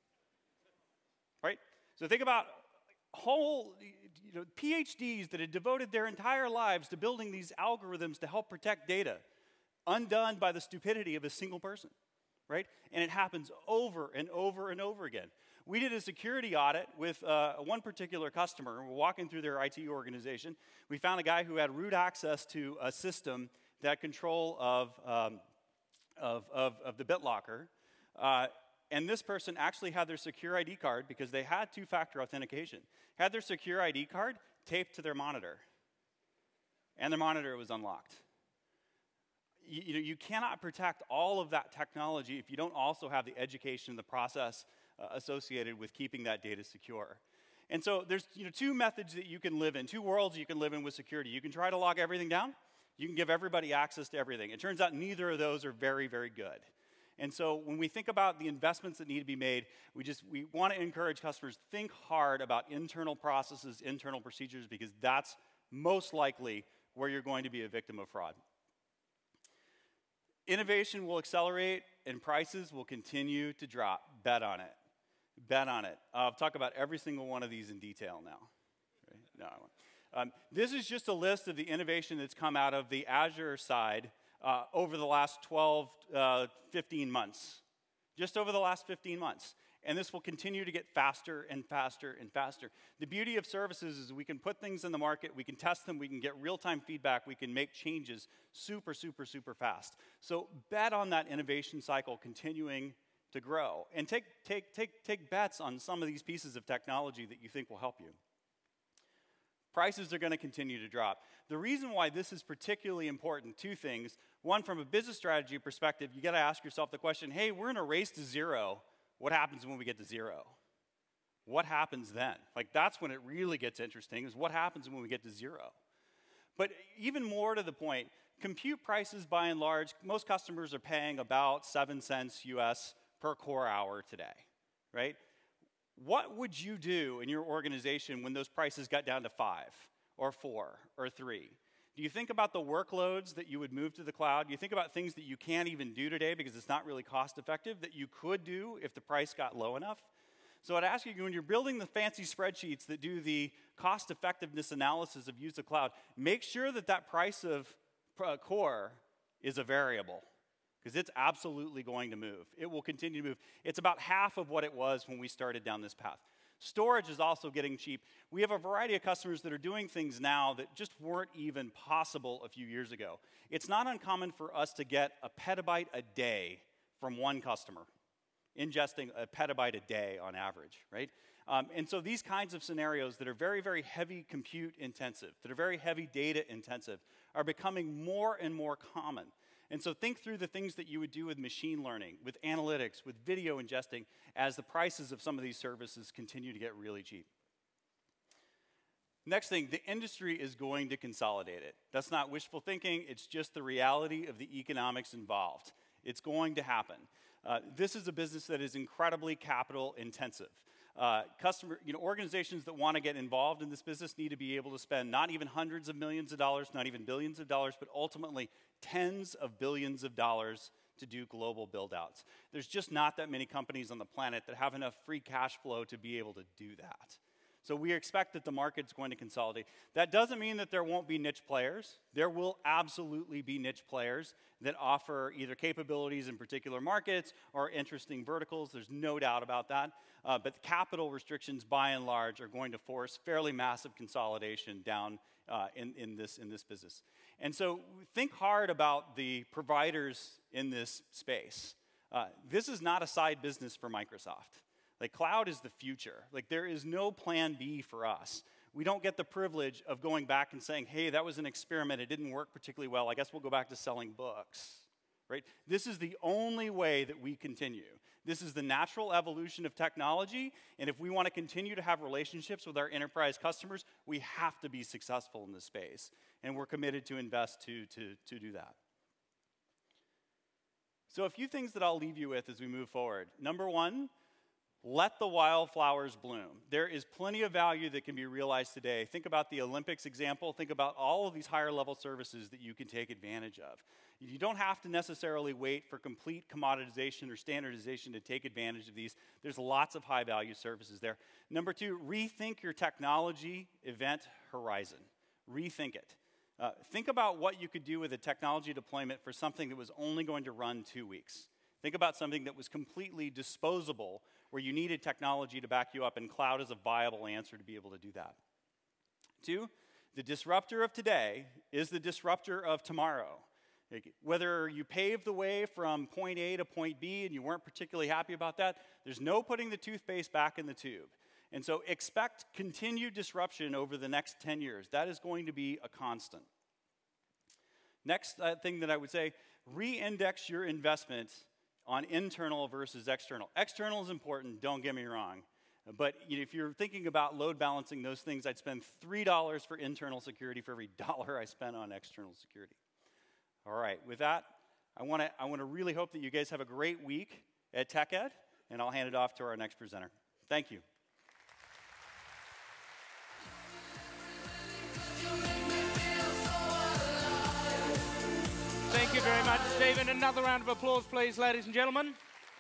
Right? So think about whole, you know, PhDs that had devoted their entire lives to building these algorithms to help protect data, undone by the stupidity of a single person, right? And it happens over and over and over again. We did a security audit with uh, one particular customer. We're walking through their I T organization. We found a guy who had root access to a system that had control of, um, of, of, of the BitLocker. Uh, and this person actually had their secure I D card, because they had two-factor authentication, had their secure I D card taped to their monitor. And their monitor was unlocked. You, you know, you cannot protect all of that technology if you don't also have the education and the process uh, associated with keeping that data secure. And so there's, you know, two methods that you can live in, two worlds you can live in with security. You can try to lock everything down. You can give everybody access to everything. It turns out neither of those are very, very good. And so when we think about the investments that need to be made, we just we want to encourage customers, think hard about internal processes, internal procedures, because that's most likely where you're going to be a victim of fraud. Innovation will accelerate and prices will continue to drop. Bet on it. Bet on it. Uh, I'll talk about every single one of these in detail now. Right? No, I won't. Um, this is just a list of the innovation that's come out of the Azure side uh, over the last twelve, uh, fifteen months. Just over the last fifteen months. And this will continue to get faster and faster and faster. The beauty of services is we can put things in the market, we can test them, we can get real-time feedback, we can make changes super, super, super fast. So bet on that innovation cycle continuing to grow. And take, take, take, take bets on some of these pieces of technology that you think will help you. Prices are going to continue to drop. The reason why this is particularly important, two things. One, from a business strategy perspective, you got to ask yourself the question, hey, we're in a race to zero. What happens when we get to zero? What happens then? Like, that's when it really gets interesting, is what happens when we get to zero? But even more to the point, compute prices, by and large, most customers are paying about seven cents U S per core hour today, right? What would you do in your organization when those prices got down to five or four or three? Do you think about the workloads that you would move to the cloud? Do you think about things that you can't even do today because it's not really cost effective that you could do if the price got low enough? So I'd ask you, when you're building the fancy spreadsheets that do the cost effectiveness analysis of use of cloud, make sure that that price of uh, core is a variable, because it's absolutely going to move. It will continue to move. It's about half of what it was when we started down this path. Storage is also getting cheap. We have a variety of customers that are doing things now that just weren't even possible a few years ago. It's not uncommon for us to get a petabyte a day from one customer, ingesting a petabyte a day on average, right? Um, and so these kinds of scenarios that are very, very heavy compute intensive, that are very heavy data intensive, are becoming more and more common. And so think through the things that you would do with machine learning, with analytics, with video ingesting, as the prices of some of these services continue to get really cheap. Next thing, the industry is going to consolidate it. That's not wishful thinking, it's just the reality of the economics involved. It's going to happen. Uh, this is a business that is incredibly capital intensive. Uh, customer, you know, organizations that want to get involved in this business need to be able to spend not even hundreds of millions of dollars, not even billions of dollars, but ultimately tens of billions of dollars to do global build-outs. There's just not that many companies on the planet that have enough free cash flow to be able to do that. So we expect that the market's going to consolidate. That doesn't mean that there won't be niche players. There will absolutely be niche players that offer either capabilities in particular markets or interesting verticals. There's no doubt about that. Uh, but the capital restrictions, by and large, are going to force fairly massive consolidation down uh, in, in, this, in this business. And so think hard about the providers in this space. Uh, this is not a side business for Microsoft. Like, cloud is the future. Like, there is no plan B for us. We don't get the privilege of going back and saying, hey, that was an experiment, it didn't work particularly well, I guess we'll go back to selling books, right? This is the only way that we continue. This is the natural evolution of technology, and if we want to continue to have relationships with our enterprise customers, we have to be successful in this space, and we're committed to invest to, to, to do that. So a few things that I'll leave you with as we move forward. Number one, let the wildflowers bloom. There is plenty of value that can be realized today. Think about the Olympics example. Think about all of these higher level services that you can take advantage of. You don't have to necessarily wait for complete commoditization or standardization to take advantage of these. There's lots of high value services there. Number two, rethink your technology event horizon. Rethink it. Uh, think about what you could do with a technology deployment for something that was only going to run two weeks. Think about something that was completely disposable, where you needed technology to back you up, and cloud is a viable answer to be able to do that. Two, the disruptor of today is the disruptor of tomorrow. Whether you paved the way from point A to point B and you weren't particularly happy about that, there's no putting the toothpaste back in the tube. And so expect continued disruption over the next ten years. That is going to be a constant. Next uh, thing that I would say, re-index your investment on internal versus external. External is important, don't get me wrong. But you know, if you're thinking about load balancing those things, I'd spend three dollars for internal security for every dollar I spent on external security. All right, with that, I want to I want to really hope that you guys have a great week at TechEd, and I'll hand it off to our next presenter. Thank you. Thank you. you very much, Stephen. Another round of applause, please, ladies and gentlemen.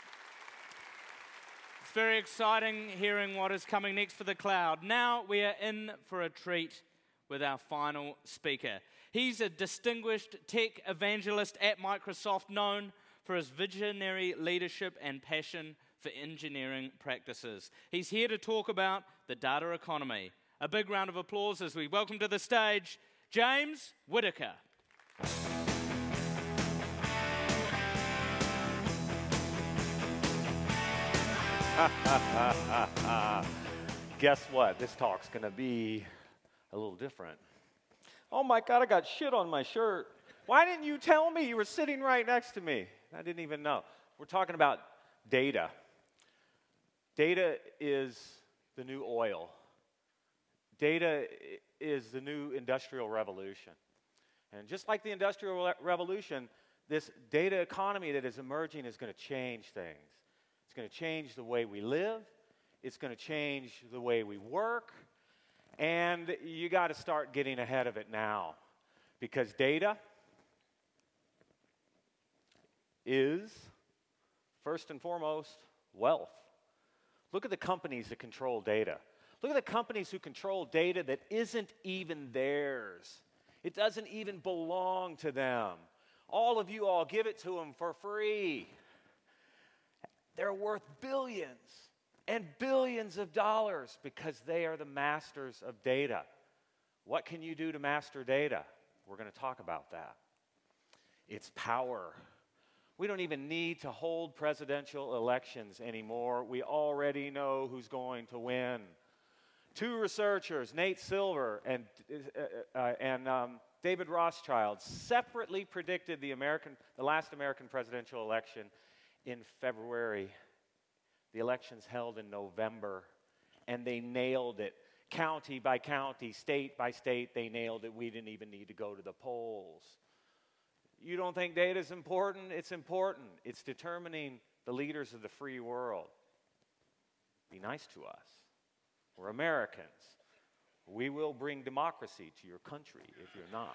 It's very exciting hearing what is coming next for the Cloud. Now we are in for a treat with our final speaker. He's a distinguished tech evangelist at Microsoft, known for his visionary leadership and passion for engineering practices. He's here to talk about the data economy. A big round of applause as we welcome to the stage James Whitaker. Guess what? This talk's going to be a little different. Oh my God, I got shit on my shirt. Why didn't you tell me? You were sitting right next to me. I didn't even know. We're talking about data. Data is the new oil. Data is the new industrial revolution. And just like the industrial revolution, this data economy that is emerging is going to change things. It's going to change the way we live. It's going to change the way we work. And you got to start getting ahead of it now. Because data is, first and foremost, wealth. Look at the companies that control data. Look at the companies who control data that isn't even theirs. It doesn't even belong to them. All of you all give it to them for free. They're worth billions and billions of dollars because they are the masters of data. What can you do to master data? We're going to talk about that. It's power. We don't even need to hold presidential elections anymore. We already know who's going to win. Two researchers, Nate Silver and, uh, uh, and um, David Rothschild, separately predicted the, American, the last American presidential election in February. The election's held in November, and they nailed it. County by county, state by state, they nailed it. We didn't even need to go to the polls. You don't think data is important? It's important. It's determining the leaders of the free world. Be nice to us. We're Americans. We will bring democracy to your country if you're not.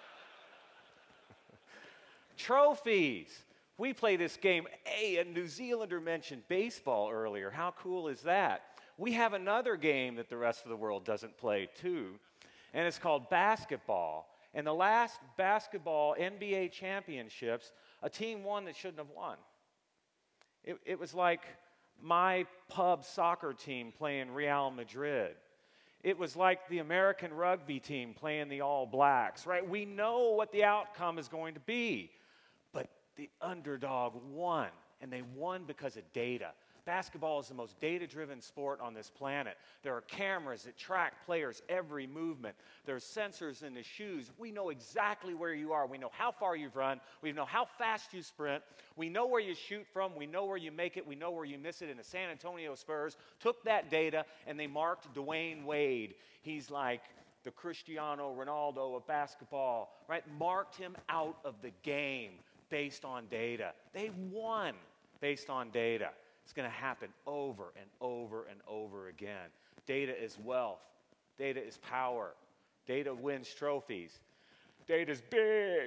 Trophies. We play this game. Hey, a New Zealander mentioned baseball earlier. How cool is that? We have another game that the rest of the world doesn't play too, and it's called basketball. And the last basketball N B A championships, a team won that shouldn't have won. It, it was like my pub soccer team playing Real Madrid. It was like the American rugby team playing the All Blacks, right? We know what the outcome is going to be, but the underdog won, and they won because of data. Basketball is the most data-driven sport on this planet. There are cameras that track players' every movement. There are sensors in the shoes. We know exactly where you are. We know how far you've run. We know how fast you sprint. We know where you shoot from. We know where you make it. We know where you miss it. And the San Antonio Spurs took that data, and they marked Dwayne Wade. He's like the Cristiano Ronaldo of basketball, right? Marked him out of the game based on data. They won based on data. It's going to happen over and over and over again. Data is wealth. Data is power. Data wins trophies. Data's big.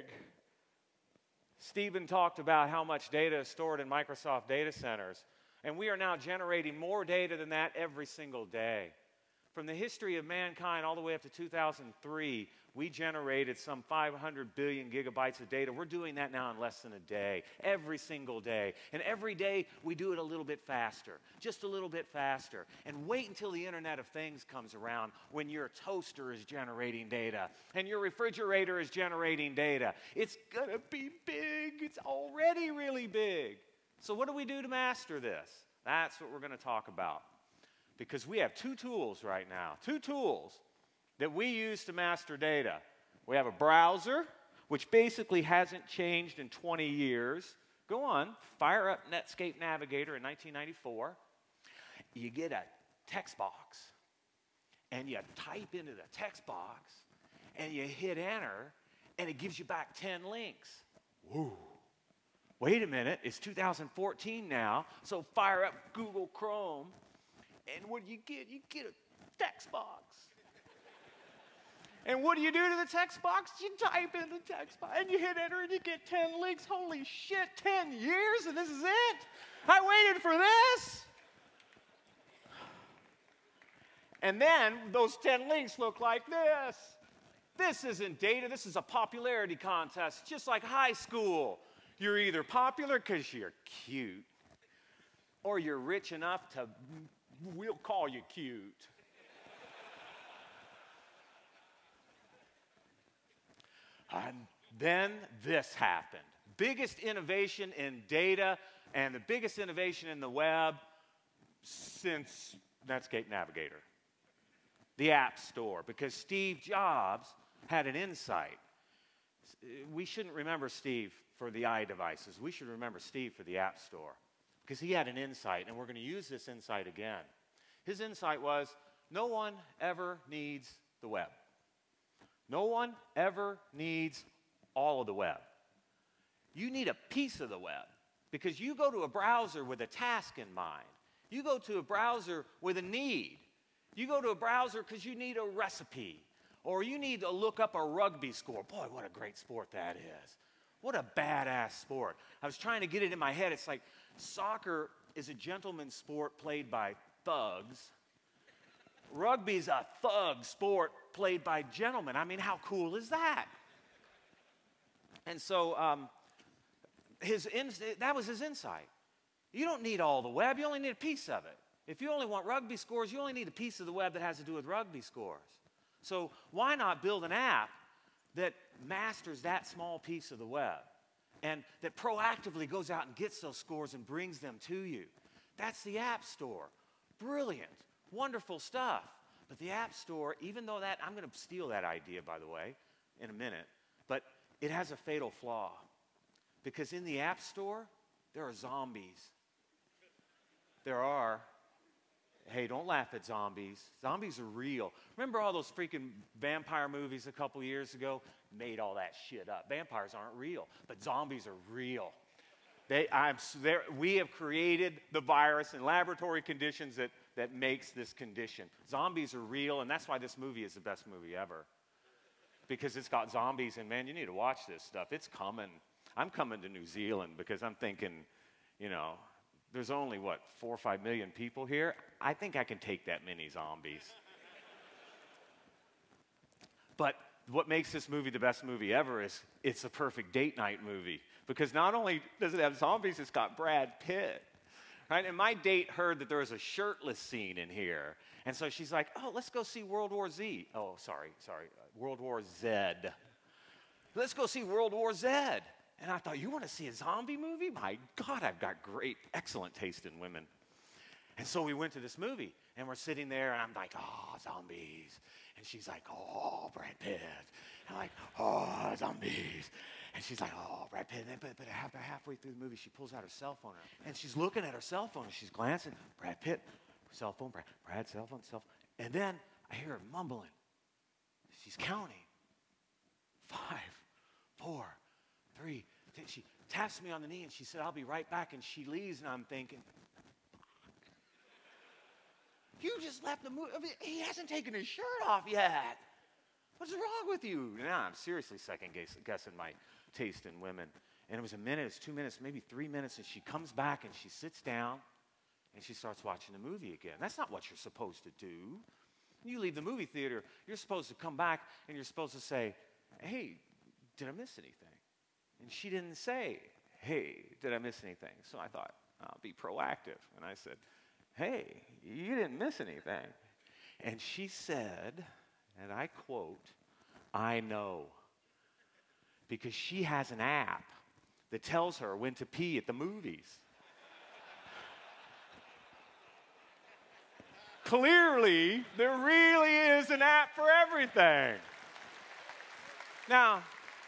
Stephen talked about how much data is stored in Microsoft data centers, and we are now generating more data than that every single day. From the history of mankind all the way up to two thousand three, we generated some five hundred billion gigabytes of data. We're doing that now in less than a day, every single day. And every day, we do it a little bit faster, just a little bit faster. And wait until the Internet of Things comes around when your toaster is generating data and your refrigerator is generating data. It's going to be big. It's already really big. So what do we do to master this? That's what we're going to talk about. Because we have two tools right now, two tools that we use to master data. We have a browser, which basically hasn't changed in twenty years. Go on, fire up Netscape Navigator in nineteen ninety-four. You get a text box, and you type into the text box, and you hit enter, and it gives you back ten links. Whoa. Wait a minute, it's two thousand fourteen now, so fire up Google Chrome, and what do you get? You get a text box. And what do you do to the text box? You type in the text box, and you hit enter, and you get ten links. Holy shit, ten years, and this is it? I waited for this. And then those ten links look like this. This isn't data. This is a popularity contest, just like high school. You're either popular because you're cute, or you're rich enough to, we'll call you cute. And then this happened. Biggest innovation in data and the biggest innovation in the web since Netscape Navigator. The App Store, because Steve Jobs had an insight. We shouldn't remember Steve for the iDevices. We should remember Steve for the App Store, because he had an insight, and we're going to use this insight again. His insight was, no one ever needs the web. No one ever needs all of the web. You need a piece of the web, because you go to a browser with a task in mind. You go to a browser with a need. You go to a browser because you need a recipe, or you need to look up a rugby score. Boy, what a great sport that is. What a badass sport. I was trying to get it in my head. It's like soccer is a gentleman's sport played by thugs. Rugby's a thug sport played by gentlemen. I mean, how cool is that? And so um, his in, that was his insight. You don't need all the web. You only need a piece of it. If you only want rugby scores, you only need a piece of the web that has to do with rugby scores. So why not build an app that masters that small piece of the web and that proactively goes out and gets those scores and brings them to you? That's the App Store. Brilliant, wonderful stuff. But the App Store, even though that, I'm going to steal that idea, by the way, in a minute, but it has a fatal flaw. Because in the App Store, there are zombies. There are. Hey, don't laugh at zombies. Zombies are real. Remember all those freaking vampire movies a couple years ago? Made all that shit up. Vampires aren't real, but zombies are real. They, I'm, we have created the virus in laboratory conditions that, that makes this condition. Zombies are real, and that's why this movie is the best movie ever. Because it's got zombies, and man, you need to watch this stuff. It's coming. I'm coming to New Zealand because I'm thinking, you know, there's only, what, four or five million people here? I think I can take that many zombies. But what makes this movie the best movie ever is it's a perfect date night movie. Because not only does it have zombies, it's got Brad Pitt. Right? And my date heard that there was a shirtless scene in here. And so she's like, oh, let's go see World War Z. Oh, sorry, sorry, uh, World War Z. Let's go see World War Z. And I thought, you want to see a zombie movie? My God, I've got great, excellent taste in women. And so we went to this movie, and we're sitting there, and I'm like, oh, zombies. And she's like, oh, Brad Pitt. And I'm like, oh, zombies. And she's like, oh, Brad Pitt. And then, but, but half, halfway through the movie, she pulls out her cell phone, and she's looking at her cell phone, and she's glancing, Brad Pitt, cell phone, Brad, Brad, cell phone, cell phone. And then I hear her mumbling. She's counting. Five, four, three. She taps me on the knee, and she said, I'll be right back. And she leaves, and I'm thinking, you just left the movie. I mean, he hasn't taken his shirt off yet. What's wrong with you? Now I'm seriously second guessing my taste in women. And it was a minute, it was two minutes, maybe three minutes, and she comes back, and she sits down, and she starts watching the movie again. That's not what you're supposed to do. You leave the movie theater, you're supposed to come back, and you're supposed to say, hey, did I miss anything? And she didn't say, hey, did I miss anything? So I thought, I'll be proactive. And I said, hey, you didn't miss anything. And she said, and I quote, I know. Because she has an app that tells her when to pee at the movies. Clearly, there really is an app for everything. Now,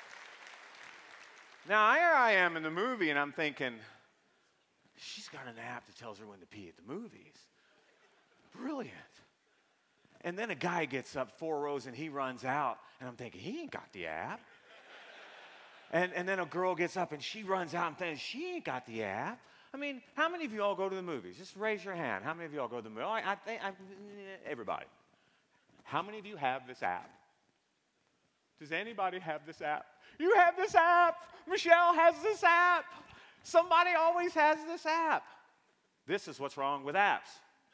Now, here I am in the movie, and I'm thinking, she's got an app that tells her when to pee at the movies. Brilliant. And then a guy gets up four rows, and he runs out, and I'm thinking, he ain't got the app. And, and then a girl gets up, and she runs out, and I'm thinking, she ain't got the app. I mean, how many of you all go to the movies? Just raise your hand. How many of you all go to the movies? Oh, I, I think, I, everybody. How many of you have this app? Does anybody have this app? You have this app. Michelle has this app. Somebody always has this app. This is what's wrong with apps.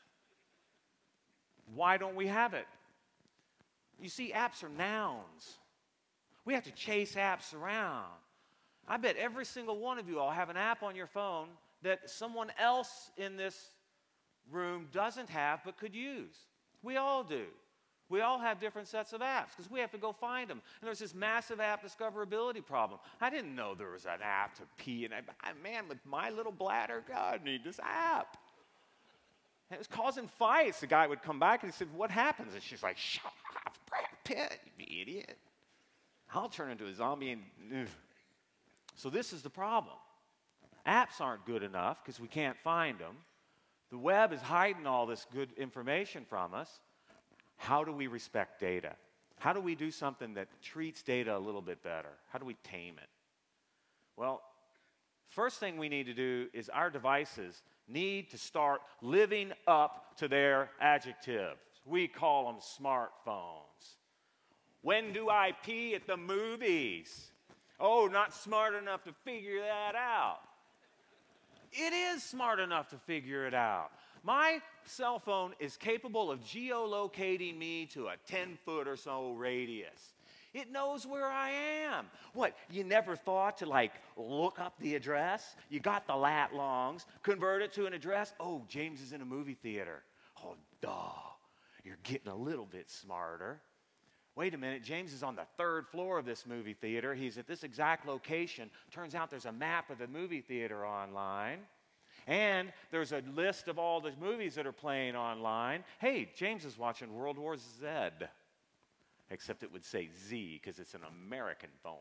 Why don't we have it? You see, apps are nouns. We have to chase apps around. I bet every single one of you all have an app on your phone that someone else in this room doesn't have but could use. We all do. We all have different sets of apps because we have to go find them. And there's this massive app discoverability problem. I didn't know there was an app to pee. And I, I, man, with my little bladder, God, I need this app. And it was causing fights. The guy would come back and he said, what happens? And she's like, shut up, Brad Pitt, you idiot. I'll turn into a zombie. And ugh. So this is the problem. Apps aren't good enough because we can't find them. The web is hiding all this good information from us. How do we respect data? How do we do something that treats data a little bit better? How do we tame it? Well, first thing we need to do is our devices need to start living up to their adjectives. We call them smartphones. When do I pee at the movies? Oh, not smart enough to figure that out. It is smart enough to figure it out. My cell phone is capable of geolocating me to a ten-foot or so radius. It knows where I am. What, you never thought to, like, look up the address? You got the lat longs, convert it to an address. Oh, James is in a movie theater. Oh, duh. You're getting a little bit smarter. Wait a minute, James is on the third floor of this movie theater. He's at this exact location. Turns out there's a map of the movie theater online. And there's a list of all the movies that are playing online. Hey, James is watching World War Z. Except it would say Z because it's an American phone.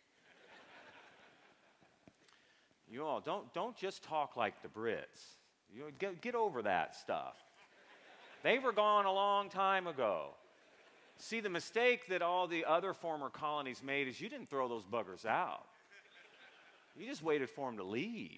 You all, don't, don't just talk like the Brits. You get, get over that stuff. They were gone a long time ago. See, the mistake that all the other former colonies made is you didn't throw those buggers out. You just waited for them to leave.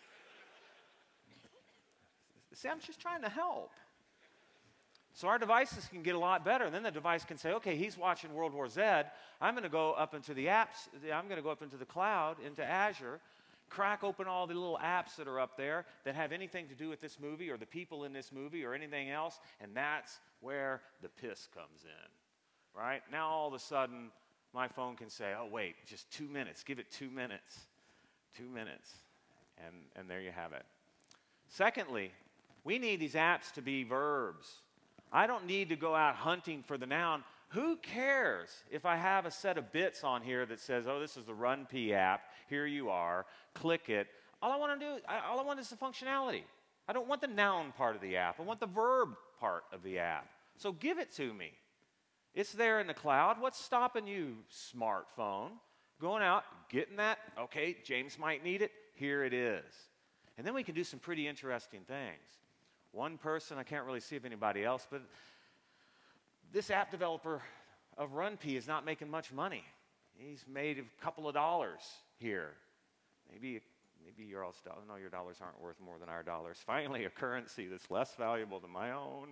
See, I'm just trying to help. So our devices can get a lot better. And then the device can say, okay, he's watching World War Z. I'm going to go up into the apps. I'm going to go up into the cloud, into Azure, crack open all the little apps that are up there that have anything to do with this movie or the people in this movie or anything else. And that's where the piss comes in, right? Now all of a sudden, my phone can say, oh, wait, just two minutes. Give it two minutes. Two minutes. And, and there you have it. Secondly, we need these apps to be verbs. I don't need to go out hunting for the noun. Who cares if I have a set of bits on here that says, oh, this is the RunPee app. Here you are. Click it. All I want to do, all I want is the functionality. I don't want the noun part of the app. I want the verb part of the app. So give it to me. It's there in the cloud. What's stopping you, smartphone? Going out, getting that. Okay, James might need it. Here it is. And then we can do some pretty interesting things. One person, I can't really see if anybody else, but this app developer of RunPee is not making much money. He's made a couple of dollars here. Maybe, maybe your all no, your dollars aren't worth more than our dollars. Finally, a currency that's less valuable than my own.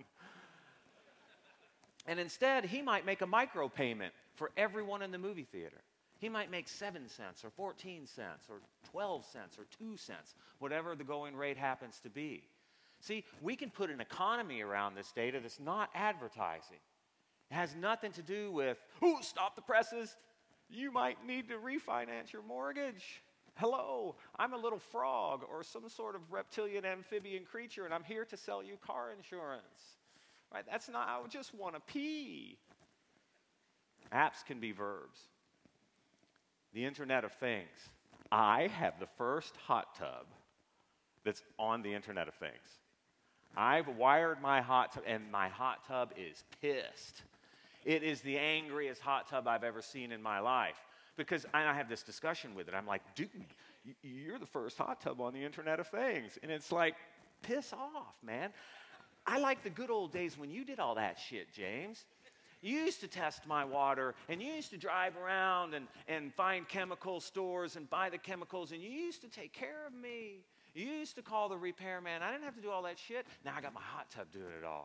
And instead, he might make a micropayment for everyone in the movie theater. He might make seven cents or fourteen cents or twelve cents or two cents, whatever the going rate happens to be. See, we can put an economy around this data that's not advertising. It has nothing to do with, ooh, stop the presses. You might need to refinance your mortgage. Hello, I'm a little frog or some sort of reptilian amphibian creature, and I'm here to sell you car insurance. Right? That's not, I just want to pee. Apps can be verbs. The Internet of Things. I have the first hot tub that's on the Internet of Things. I've wired my hot tub, and my hot tub is pissed. It is the angriest hot tub I've ever seen in my life. Because I have this discussion with it. I'm like, dude, you're the first hot tub on the Internet of Things. And it's like, piss off, man. I like the good old days when you did all that shit, James. You used to test my water, and you used to drive around and, and find chemical stores and buy the chemicals, and you used to take care of me. You used to call the repairman. I didn't have to do all that shit. Now I got my hot tub doing it all.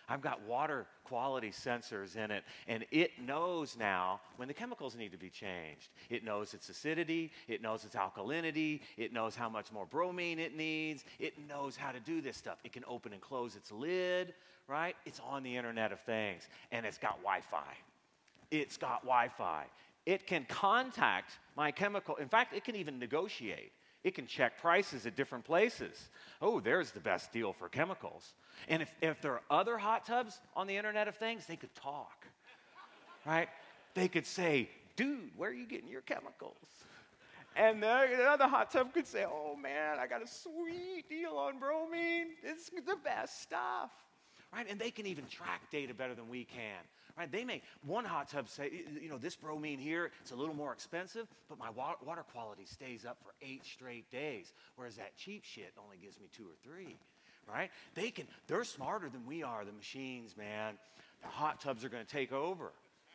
I've got water quality sensors in it, and it knows now when the chemicals need to be changed. It knows its acidity, it knows its alkalinity, it knows how much more bromine it needs, it knows how to do this stuff. It can open and close its lid, right? It's on the Internet of Things, and it's got Wi-Fi. It's got Wi-Fi. It can contact my chemical. In fact, it can even negotiate. It can check prices at different places. Oh, there's the best deal for chemicals. And if, if there are other hot tubs on the Internet of Things, they could talk, right? They could say, dude, where are you getting your chemicals? And the, the other hot tub could say, oh, man, I got a sweet deal on bromine. It's the best stuff, right? And they can even track data better than we can. Right, they may, one hot tub say, you know, this bromine here, it's a little more expensive, but my wa- water quality stays up for eight straight days, whereas that cheap shit only gives me two or three, right? They can, they're smarter than we are, the machines, man. The hot tubs are going to take over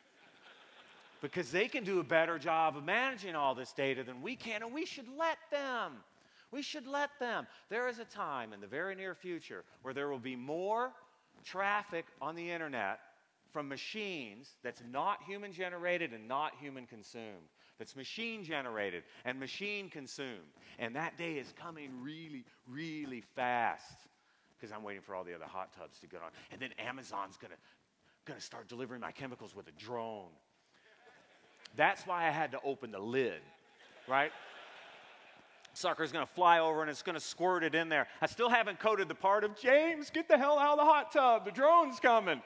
because they can do a better job of managing all this data than we can, and we should let them. We should let them. There is a time in the very near future where there will be more traffic on the internet from machines that's not human generated and not human consumed. That's machine generated and machine consumed. And that day is coming really, really fast because I'm waiting for all the other hot tubs to get on. And then Amazon's gonna, gonna start delivering my chemicals with a drone. That's why I had to open the lid, right? Sucker's gonna fly over and it's gonna squirt it in there. I still haven't coded the part of, James, get the hell out of the hot tub, the drone's coming.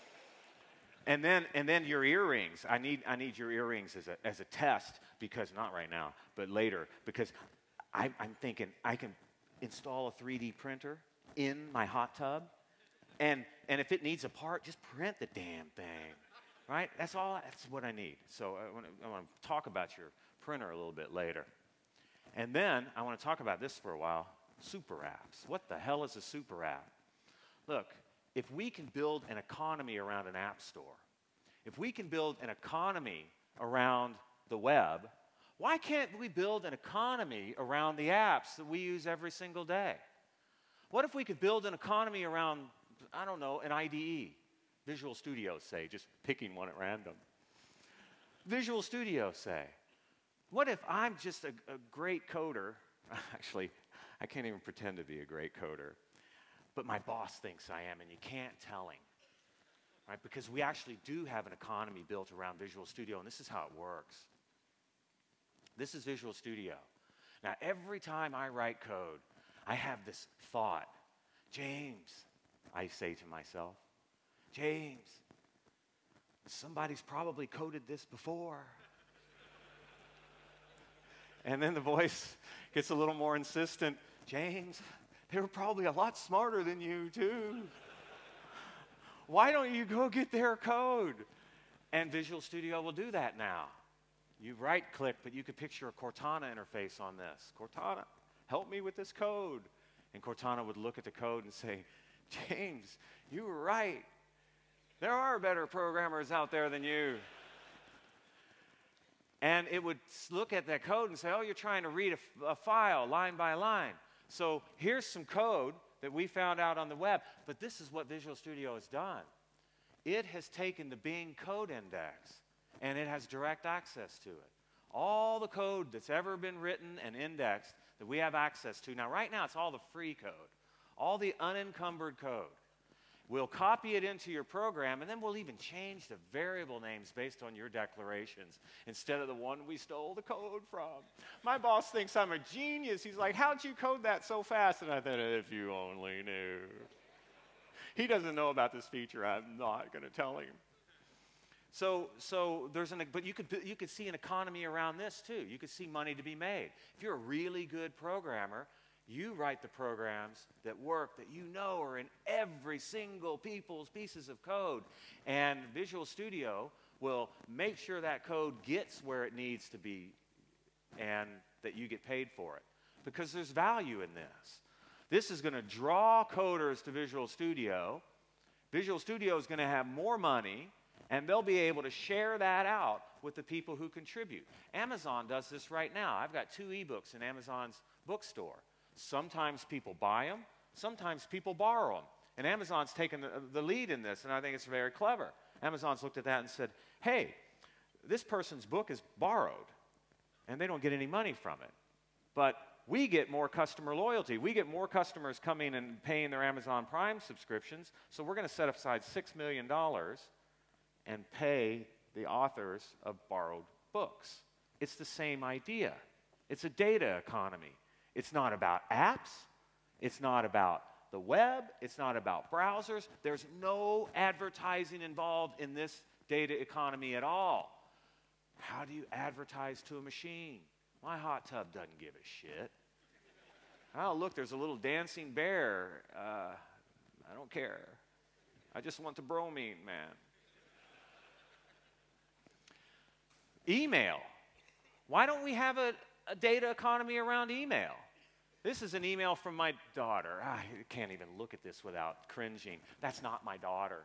And then, and then your earrings. I need, I need your earrings as a, as a test, because not right now, but later, because I, I'm thinking I can install a three D printer in my hot tub, and, and if it needs a part, just print the damn thing, right? That's all, that's what I need. So I want to, I want to talk about your printer a little bit later. And then I want to talk about this for a while, super apps. What the hell is a super app? Look, if we can build an economy around an app store, if we can build an economy around the web, why can't we build an economy around the apps that we use every single day? What if we could build an economy around, I don't know, an I D E? Visual Studio, say, just picking one at random. Visual Studio, say. What if I'm just a, a great coder? Actually, I can't even pretend to be a great coder. But my boss thinks I am, and you can't tell him, right? Because we actually do have an economy built around Visual Studio, and this is how it works. This is Visual Studio. Now, every time I write code, I have this thought. James, I say to myself, James, somebody's probably coded this before. And then the voice gets a little more insistent. James, they were probably a lot smarter than you, too. Why don't you go get their code? And Visual Studio will do that now. You right-click, but you could picture a Cortana interface on this. Cortana, help me with this code. And Cortana would look at the code and say, James, you were right. There are better programmers out there than you. And it would look at that code and say, oh, you're trying to read a, a file line by line. So here's some code that we found out on the web, but this is what Visual Studio has done. It has taken the Bing code index, and it has direct access to it. All the code that's ever been written and indexed that we have access to. Now, right now, it's all the free code, all the unencumbered code. We'll copy it into your program, and then we'll even change the variable names based on your declarations instead of the one we stole the code from. My boss thinks I'm a genius. He's like, how'd you code that so fast? And I thought, if you only knew. He doesn't know about this feature. I'm not going to tell him. So, so there's an, but you could, you could see an economy around this, too. You could see money to be made. If you're a really good programmer, you write the programs that work, that you know are in every single people's pieces of code. And Visual Studio will make sure that code gets where it needs to be and that you get paid for it. Because there's value in this. This is going to draw coders to Visual Studio. Visual Studio is going to have more money, and they'll be able to share that out with the people who contribute. Amazon does this right now. I've got two ebooks in Amazon's bookstore. Sometimes people buy them, sometimes people borrow them. And Amazon's taken the, the lead in this, and I think it's very clever. Amazon's looked at that and said, hey, this person's book is borrowed, and they don't get any money from it. But we get more customer loyalty. We get more customers coming and paying their Amazon Prime subscriptions, so we're going to set aside six million dollars and pay the authors of borrowed books. It's the same idea. It's a data economy. It's not about apps. It's not about the web. It's not about browsers. There's no advertising involved in this data economy at all. How do you advertise to a machine? My hot tub doesn't give a shit. Oh, look, there's a little dancing bear. Uh, I don't care. I just want the bromine, man. Email. Why don't we have a, a data economy around email? This is an email from my daughter. I can't even look at this without cringing. That's not my daughter.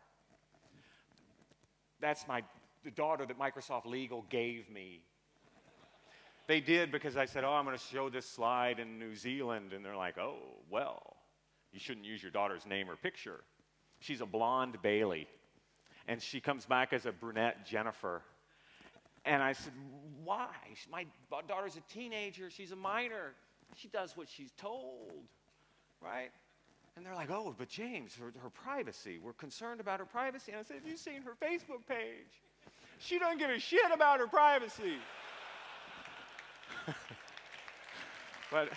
That's my the daughter that Microsoft Legal gave me. They did because I said, oh, I'm going to show this slide in New Zealand. And they're like, oh, well, you shouldn't use your daughter's name or picture. She's a blonde Bailey. And she comes back as a brunette Jennifer. And I said, why? My daughter's a teenager. She's a minor. She does what she's told, right? And they're like, oh, but James, her, her privacy. We're concerned about her privacy. And I said, have you seen her Facebook page? She doesn't give a shit about her privacy. but,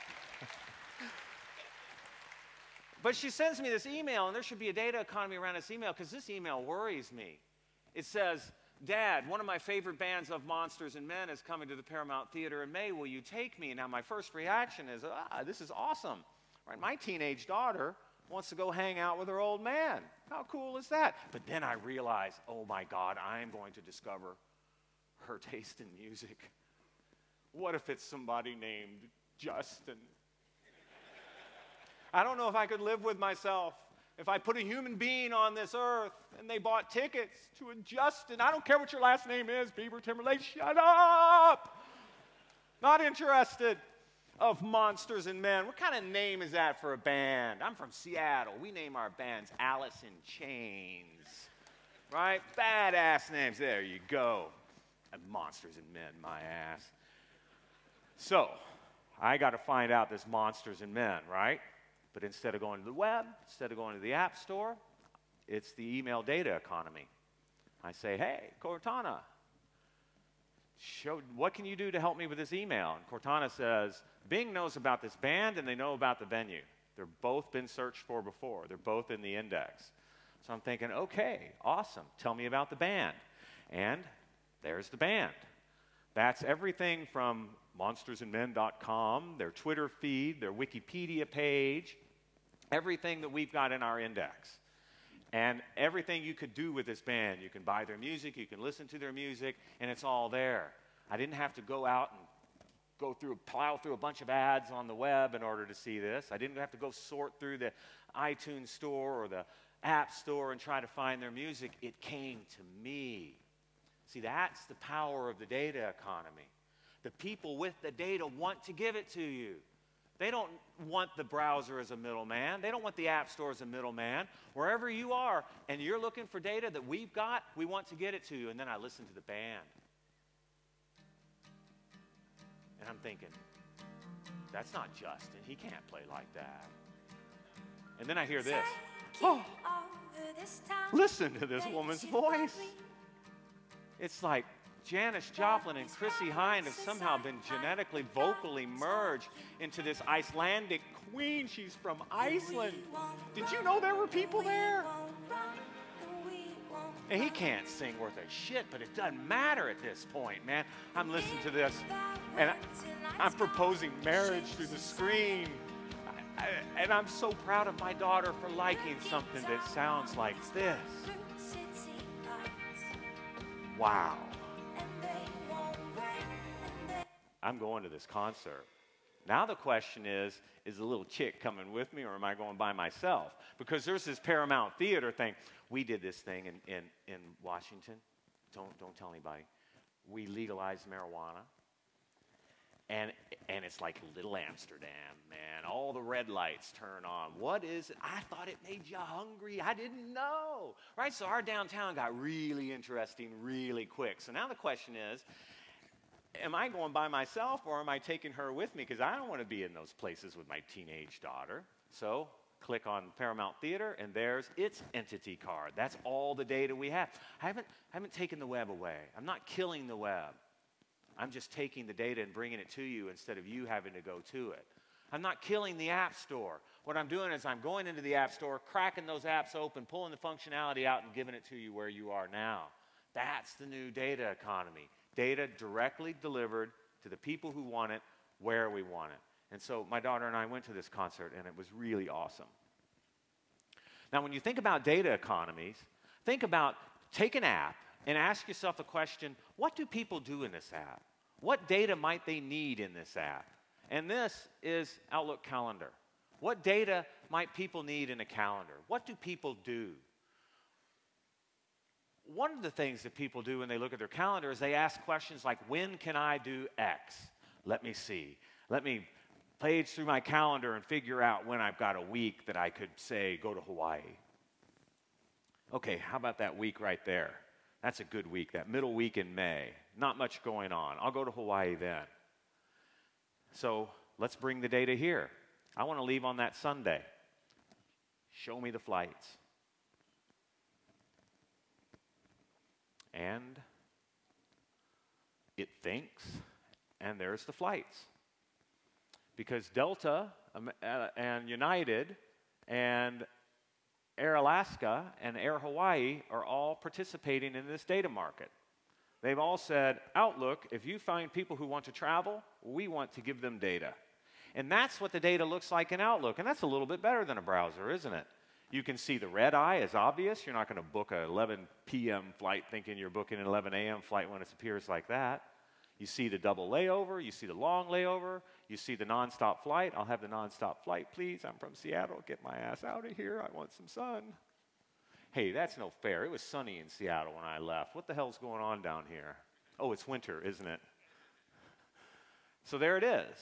but she sends me this email, and there should be a data economy around this email because this email worries me. It says, Dad, one of my favorite bands of Monsters and Men is coming to the Paramount Theater in May. Will you take me? Now, my first reaction is, ah, this is awesome. Right? My teenage daughter wants to go hang out with her old man. How cool is that? But then I realize, oh, my God, I'm going to discover her taste in music. What if it's somebody named Justin? I don't know if I could live with myself if I put a human being on this earth and they bought tickets to a Justin. I don't care what your last name is, Bieber, Timberlake, shut up! Not interested. Of Monsters and Men. What kind of name is that for a band? I'm from Seattle. We name our bands Alice in Chains. Right? Badass names. There you go. And Monsters and Men, my ass. So, I got to find out this Monsters and Men, right? But instead of going to the web, instead of going to the App Store, it's the email data economy. I say, hey, Cortana, show, what can you do to help me with this email? And Cortana says, Bing knows about this band and they know about the venue. They've both been searched for before. They're both in the index. So I'm thinking, okay, awesome. Tell me about the band. And there's the band. That's everything from monsters and men dot com, their Twitter feed, their Wikipedia page, everything that we've got in our index. And everything you could do with this band. You can buy their music, you can listen to their music, and it's all there. I didn't have to go out and go through, plow through a bunch of ads on the web in order to see this. I didn't have to go sort through the iTunes store or the App Store and try to find their music. It came to me. See, that's the power of the data economy. The people with the data want to give it to you. They don't want the browser as a middleman. They don't want the App Store as a middleman. Wherever you are and you're looking for data that we've got, we want to get it to you. And then I listen to the band. And I'm thinking, that's not Justin. He can't play like that. And then I hear this. Oh, listen to this woman's voice. It's like Janis Joplin and Chrissie Hynde have somehow been genetically, vocally merged into this Icelandic queen. She's from Iceland. Did you know there were people there? And he can't sing worth a shit, but it doesn't matter at this point, man. I'm listening to this, and I, I'm proposing marriage through the screen. I, I, and I'm so proud of my daughter for liking something that sounds like this. Wow. I'm going to this concert. Now the question is, is the little chick coming with me or am I going by myself? Because there's this Paramount Theater thing. We did this thing in, in, in Washington. Don't, don't tell anybody. We legalized marijuana. And, and it's like Little Amsterdam, man. All the red lights turn on. What is it? I thought it made you hungry. I didn't know. Right? So our downtown got really interesting really quick. So now the question is, am I going by myself or am I taking her with me? Because I don't want to be in those places with my teenage daughter. So click on Paramount Theater, and there's its entity card. That's all the data we have. I haven't, I haven't taken the web away. I'm not killing the web. I'm just taking the data and bringing it to you instead of you having to go to it. I'm not killing the App Store. What I'm doing is I'm going into the App Store, cracking those apps open, pulling the functionality out, and giving it to you where you are now. That's the new data economy. Data directly delivered to the people who want it, where we want it. And so my daughter and I went to this concert, and it was really awesome. Now, when you think about data economies, think about take an app and ask yourself the question, what do people do in this app? What data might they need in this app? And this is Outlook Calendar. What data might people need in a calendar? What do people do? One of the things that people do when they look at their calendar is they ask questions like, when can I do X? Let me see. Let me page through my calendar and figure out when I've got a week that I could, say, go to Hawaii. Okay, how about that week right there? That's a good week, that middle week in May. Not much going on. I'll go to Hawaii then. So let's bring the data here. I want to leave on that Sunday. Show me the flights. And it thinks, and there's the flights. Because Delta and United and Air Alaska and Air Hawaii are all participating in this data market. They've all said, Outlook, if you find people who want to travel, we want to give them data. And that's what the data looks like in Outlook. And that's a little bit better than a browser, isn't it? You can see the red eye is obvious. You're not going to book an eleven p m flight thinking you're booking an eleven a m flight when it appears like that. You see the double layover. You see the long layover. You see the nonstop flight. I'll have the nonstop flight, please. I'm from Seattle. Get my ass out of here. I want some sun. Hey, that's no fair. It was sunny in Seattle when I left. What the hell's going on down here? Oh, it's winter, isn't it? So there it is.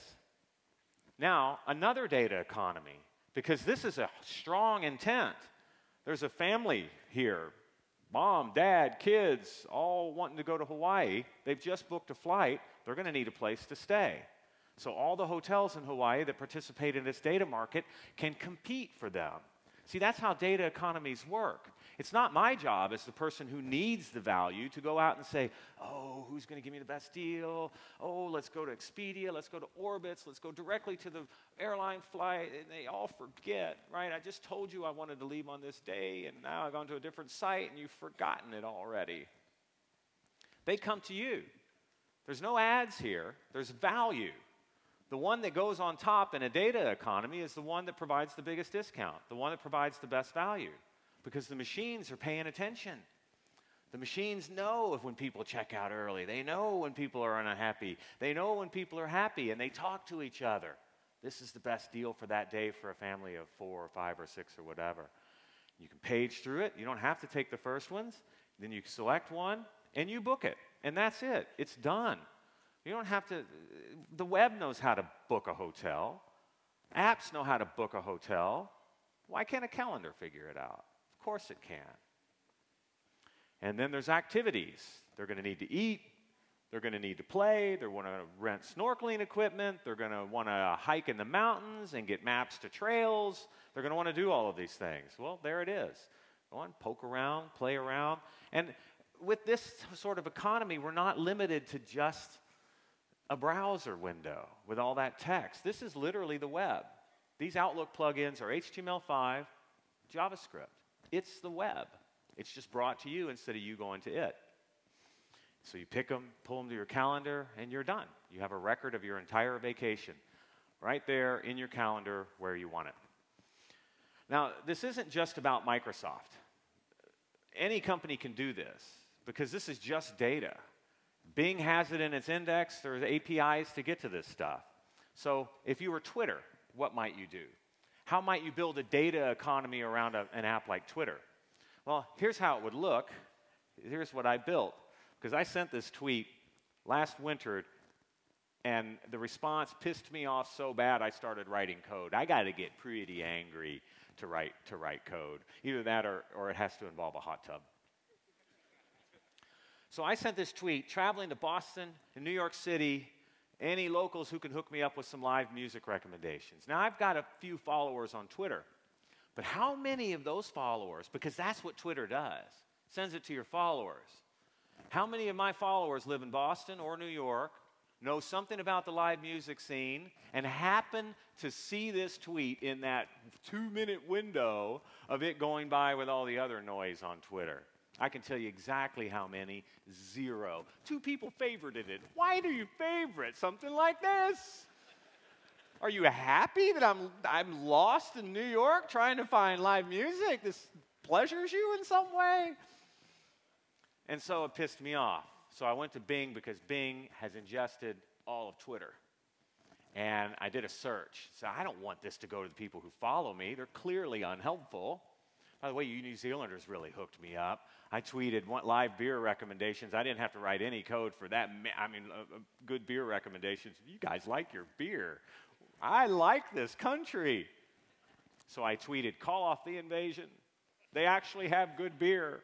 Now, another data economy, because this is a strong intent. There's a family here, mom, dad, kids, all wanting to go to Hawaii. They've just booked a flight. They're going to need a place to stay. So all the hotels in Hawaii that participate in this data market can compete for them. See, that's how data economies work. It's not my job as the person who needs the value to go out and say, oh, who's going to give me the best deal? Oh, let's go to Expedia. Let's go to Orbitz. Let's go directly to the airline flight. And they all forget, right? I just told you I wanted to leave on this day, and now I've gone to a different site, and you've forgotten it already. They come to you. There's no ads here. There's value. The one that goes on top in a data economy is the one that provides the biggest discount, the one that provides the best value, because the machines are paying attention. The machines know if when people check out early. They know when people are unhappy. They know when people are happy, and they talk to each other. This is the best deal for that day for a family of four or five or six or whatever. You can page through it. You don't have to take the first ones. Then you select one, and you book it, and that's it. It's done. You don't have to, the web knows how to book a hotel. Apps know how to book a hotel. Why can't a calendar figure it out? Of course it can. And then there's activities. They're going to need to eat. They're going to need to play. They're going to rent snorkeling equipment. They're going to want to hike in the mountains and get maps to trails. They're going to want to do all of these things. Well, there it is. Go on, poke around, play around. And with this sort of economy, we're not limited to just a browser window with all that text. This is literally the web. These Outlook plugins are H T M L five, JavaScript. It's the web. It's just brought to you instead of you going to it. So you pick them, pull them to your calendar, and you're done. You have a record of your entire vacation right there in your calendar where you want it. Now, this isn't just about Microsoft. Any company can do this because this is just data. Bing has it in its index. There's A P Is to get to this stuff. So if you were Twitter, what might you do? How might you build a data economy around a, an app like Twitter? Well, here's how it would look. Here's what I built. Because I sent this tweet last winter And the response pissed me off so bad I started writing code. I got to get pretty angry to write, to write code. Either that or, or it has to involve a hot tub. So I sent this tweet, traveling to Boston and New York City, any locals who can hook me up with some live music recommendations. Now, I've got a few followers on Twitter, but how many of those followers, because that's what Twitter does, sends it to your followers. How many of my followers live in Boston or New York, know something about the live music scene, and happen to see this tweet in that two-minute window of it going by with all the other noise on Twitter? I can tell you exactly how many. Zero. Two people favorited it. Why do you favorite something like this? Are you happy that I'm, I'm lost in New York trying to find live music? This pleasures you in some way? And so it pissed me off. So I went to Bing because Bing has ingested all of Twitter. And I did a search. So I don't want this to go to the people who follow me. They're clearly unhelpful. By the way, you New Zealanders really hooked me up. I tweeted one, live beer recommendations. I didn't have to write any code for that. I mean, uh, uh, good beer recommendations. You guys like your beer. I like this country. So I tweeted, call off the invasion. They actually have good beer.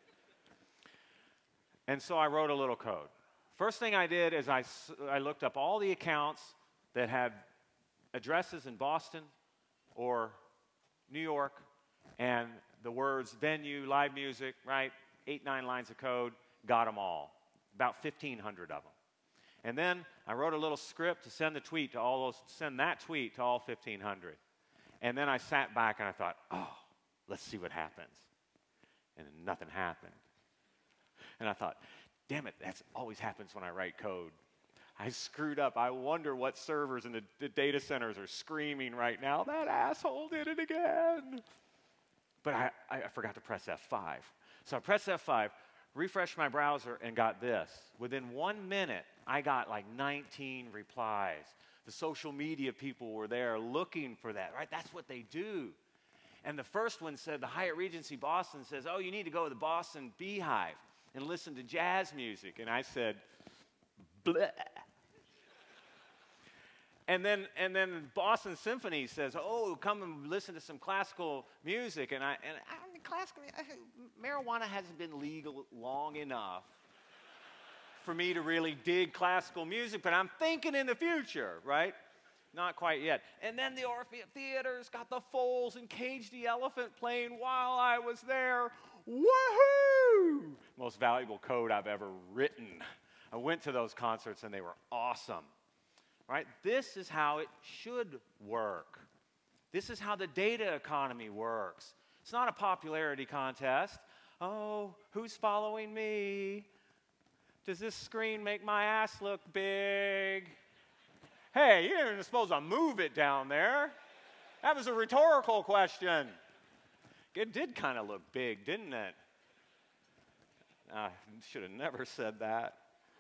And so I wrote a little code. First thing I did is I, I looked up all the accounts that had addresses in Boston or New York, and the words venue, live music, right? Eight, nine lines of code, got them all. About fifteen hundred of them. And then I wrote a little script to send the tweet to all those, send that tweet to all fifteen hundred. And then I sat back and I thought, oh, let's see what happens. And nothing happened. And I thought, damn it, that always happens when I write code. I screwed up. I wonder what servers in the, the data centers are screaming right now. That asshole did it again. But I, I forgot to press F five. So I pressed F five, refreshed my browser, and got this. Within one minute, I got like nineteen replies. The social media people were there looking for that, right? That's what they do. And the first one said, the Hyatt Regency Boston says, oh, you need to go to the Boston Beehive and listen to jazz music. And I said, bleh. And then, and then Boston Symphony says, oh, come and listen to some classical music. And I, and I mean, classical, marijuana hasn't been legal long enough for me to really dig classical music, but I'm thinking in the future, right? Not quite yet. And then the Orpheum Theater's got the Foals and Cage the Elephant playing while I was there. Woohoo! Most valuable code I've ever written. I went to those concerts and they were awesome. Right? This is how it should work. This is how the data economy works. It's not a popularity contest. Oh, who's following me? Does this screen make my ass look big? Hey, you didn't supposed to move it down there. That was a rhetorical question. It did kind of look big, didn't it? I should have never said that.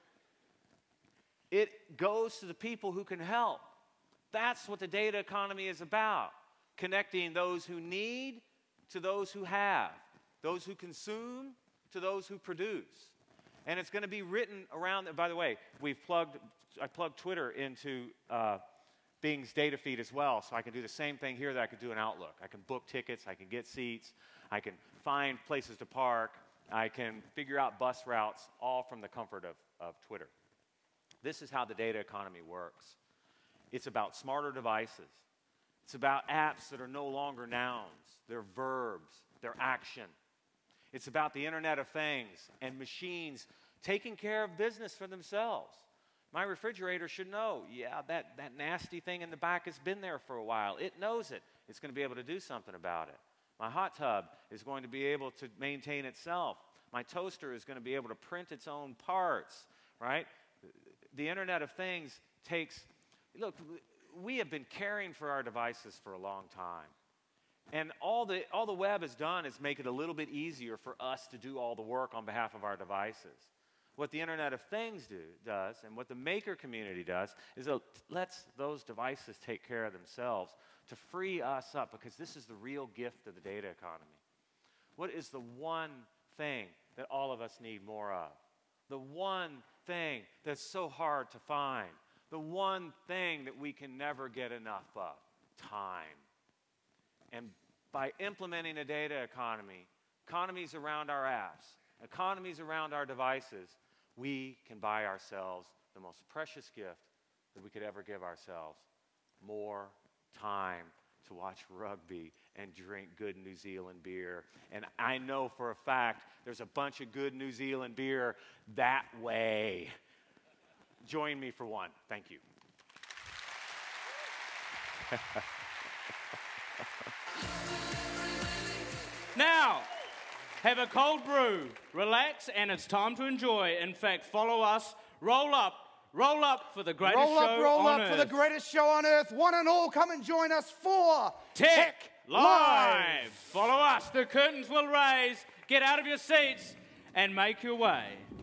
It goes to the people who can help. That's what the data economy is about. Connecting those who need to those who have. Those who consume to those who produce. And it's going to be written around, by the way, we've plugged, I plugged Twitter into uh, Bing's data feed as well, so I can do the same thing here that I could do in Outlook. I can book tickets, I can get seats, I can find places to park, I can figure out bus routes, all from the comfort of, of Twitter. This is how the data economy works. It's about smarter devices. It's about apps that are no longer nouns. They're verbs. They're action. It's about the Internet of Things and machines taking care of business for themselves. My refrigerator should know, yeah, that, that nasty thing in the back has been there for a while. It knows it. It's going to be able to do something about it. My hot tub is going to be able to maintain itself. My toaster is going to be able to print its own parts, right? The Internet of Things takes, look, we have been caring for our devices for a long time. And all the, all the web has done is make it a little bit easier for us to do all the work on behalf of our devices. What the Internet of Things do, does, and what the maker community does, is it lets those devices take care of themselves to free us up, because this is the real gift of the data economy. What is the one thing that all of us need more of? The one thing that's so hard to find. the one thing that we can never get enough of, time. And by implementing a data economy, economies around our apps, economies around our devices, we can buy ourselves the most precious gift that we could ever give ourselves, more time to watch rugby and drink good New Zealand beer. And I know for a fact there's a bunch of good New Zealand beer that way. Join me for one. Thank you. Now, have a cold brew, relax, and it's time to enjoy. In fact, follow us, roll up, roll up for the greatest Roll up, show roll on up earth. for the greatest show on earth. One and all, come and join us for Tech, Live. Live. Follow us, the curtains will raise, get out of your seats, and make your way.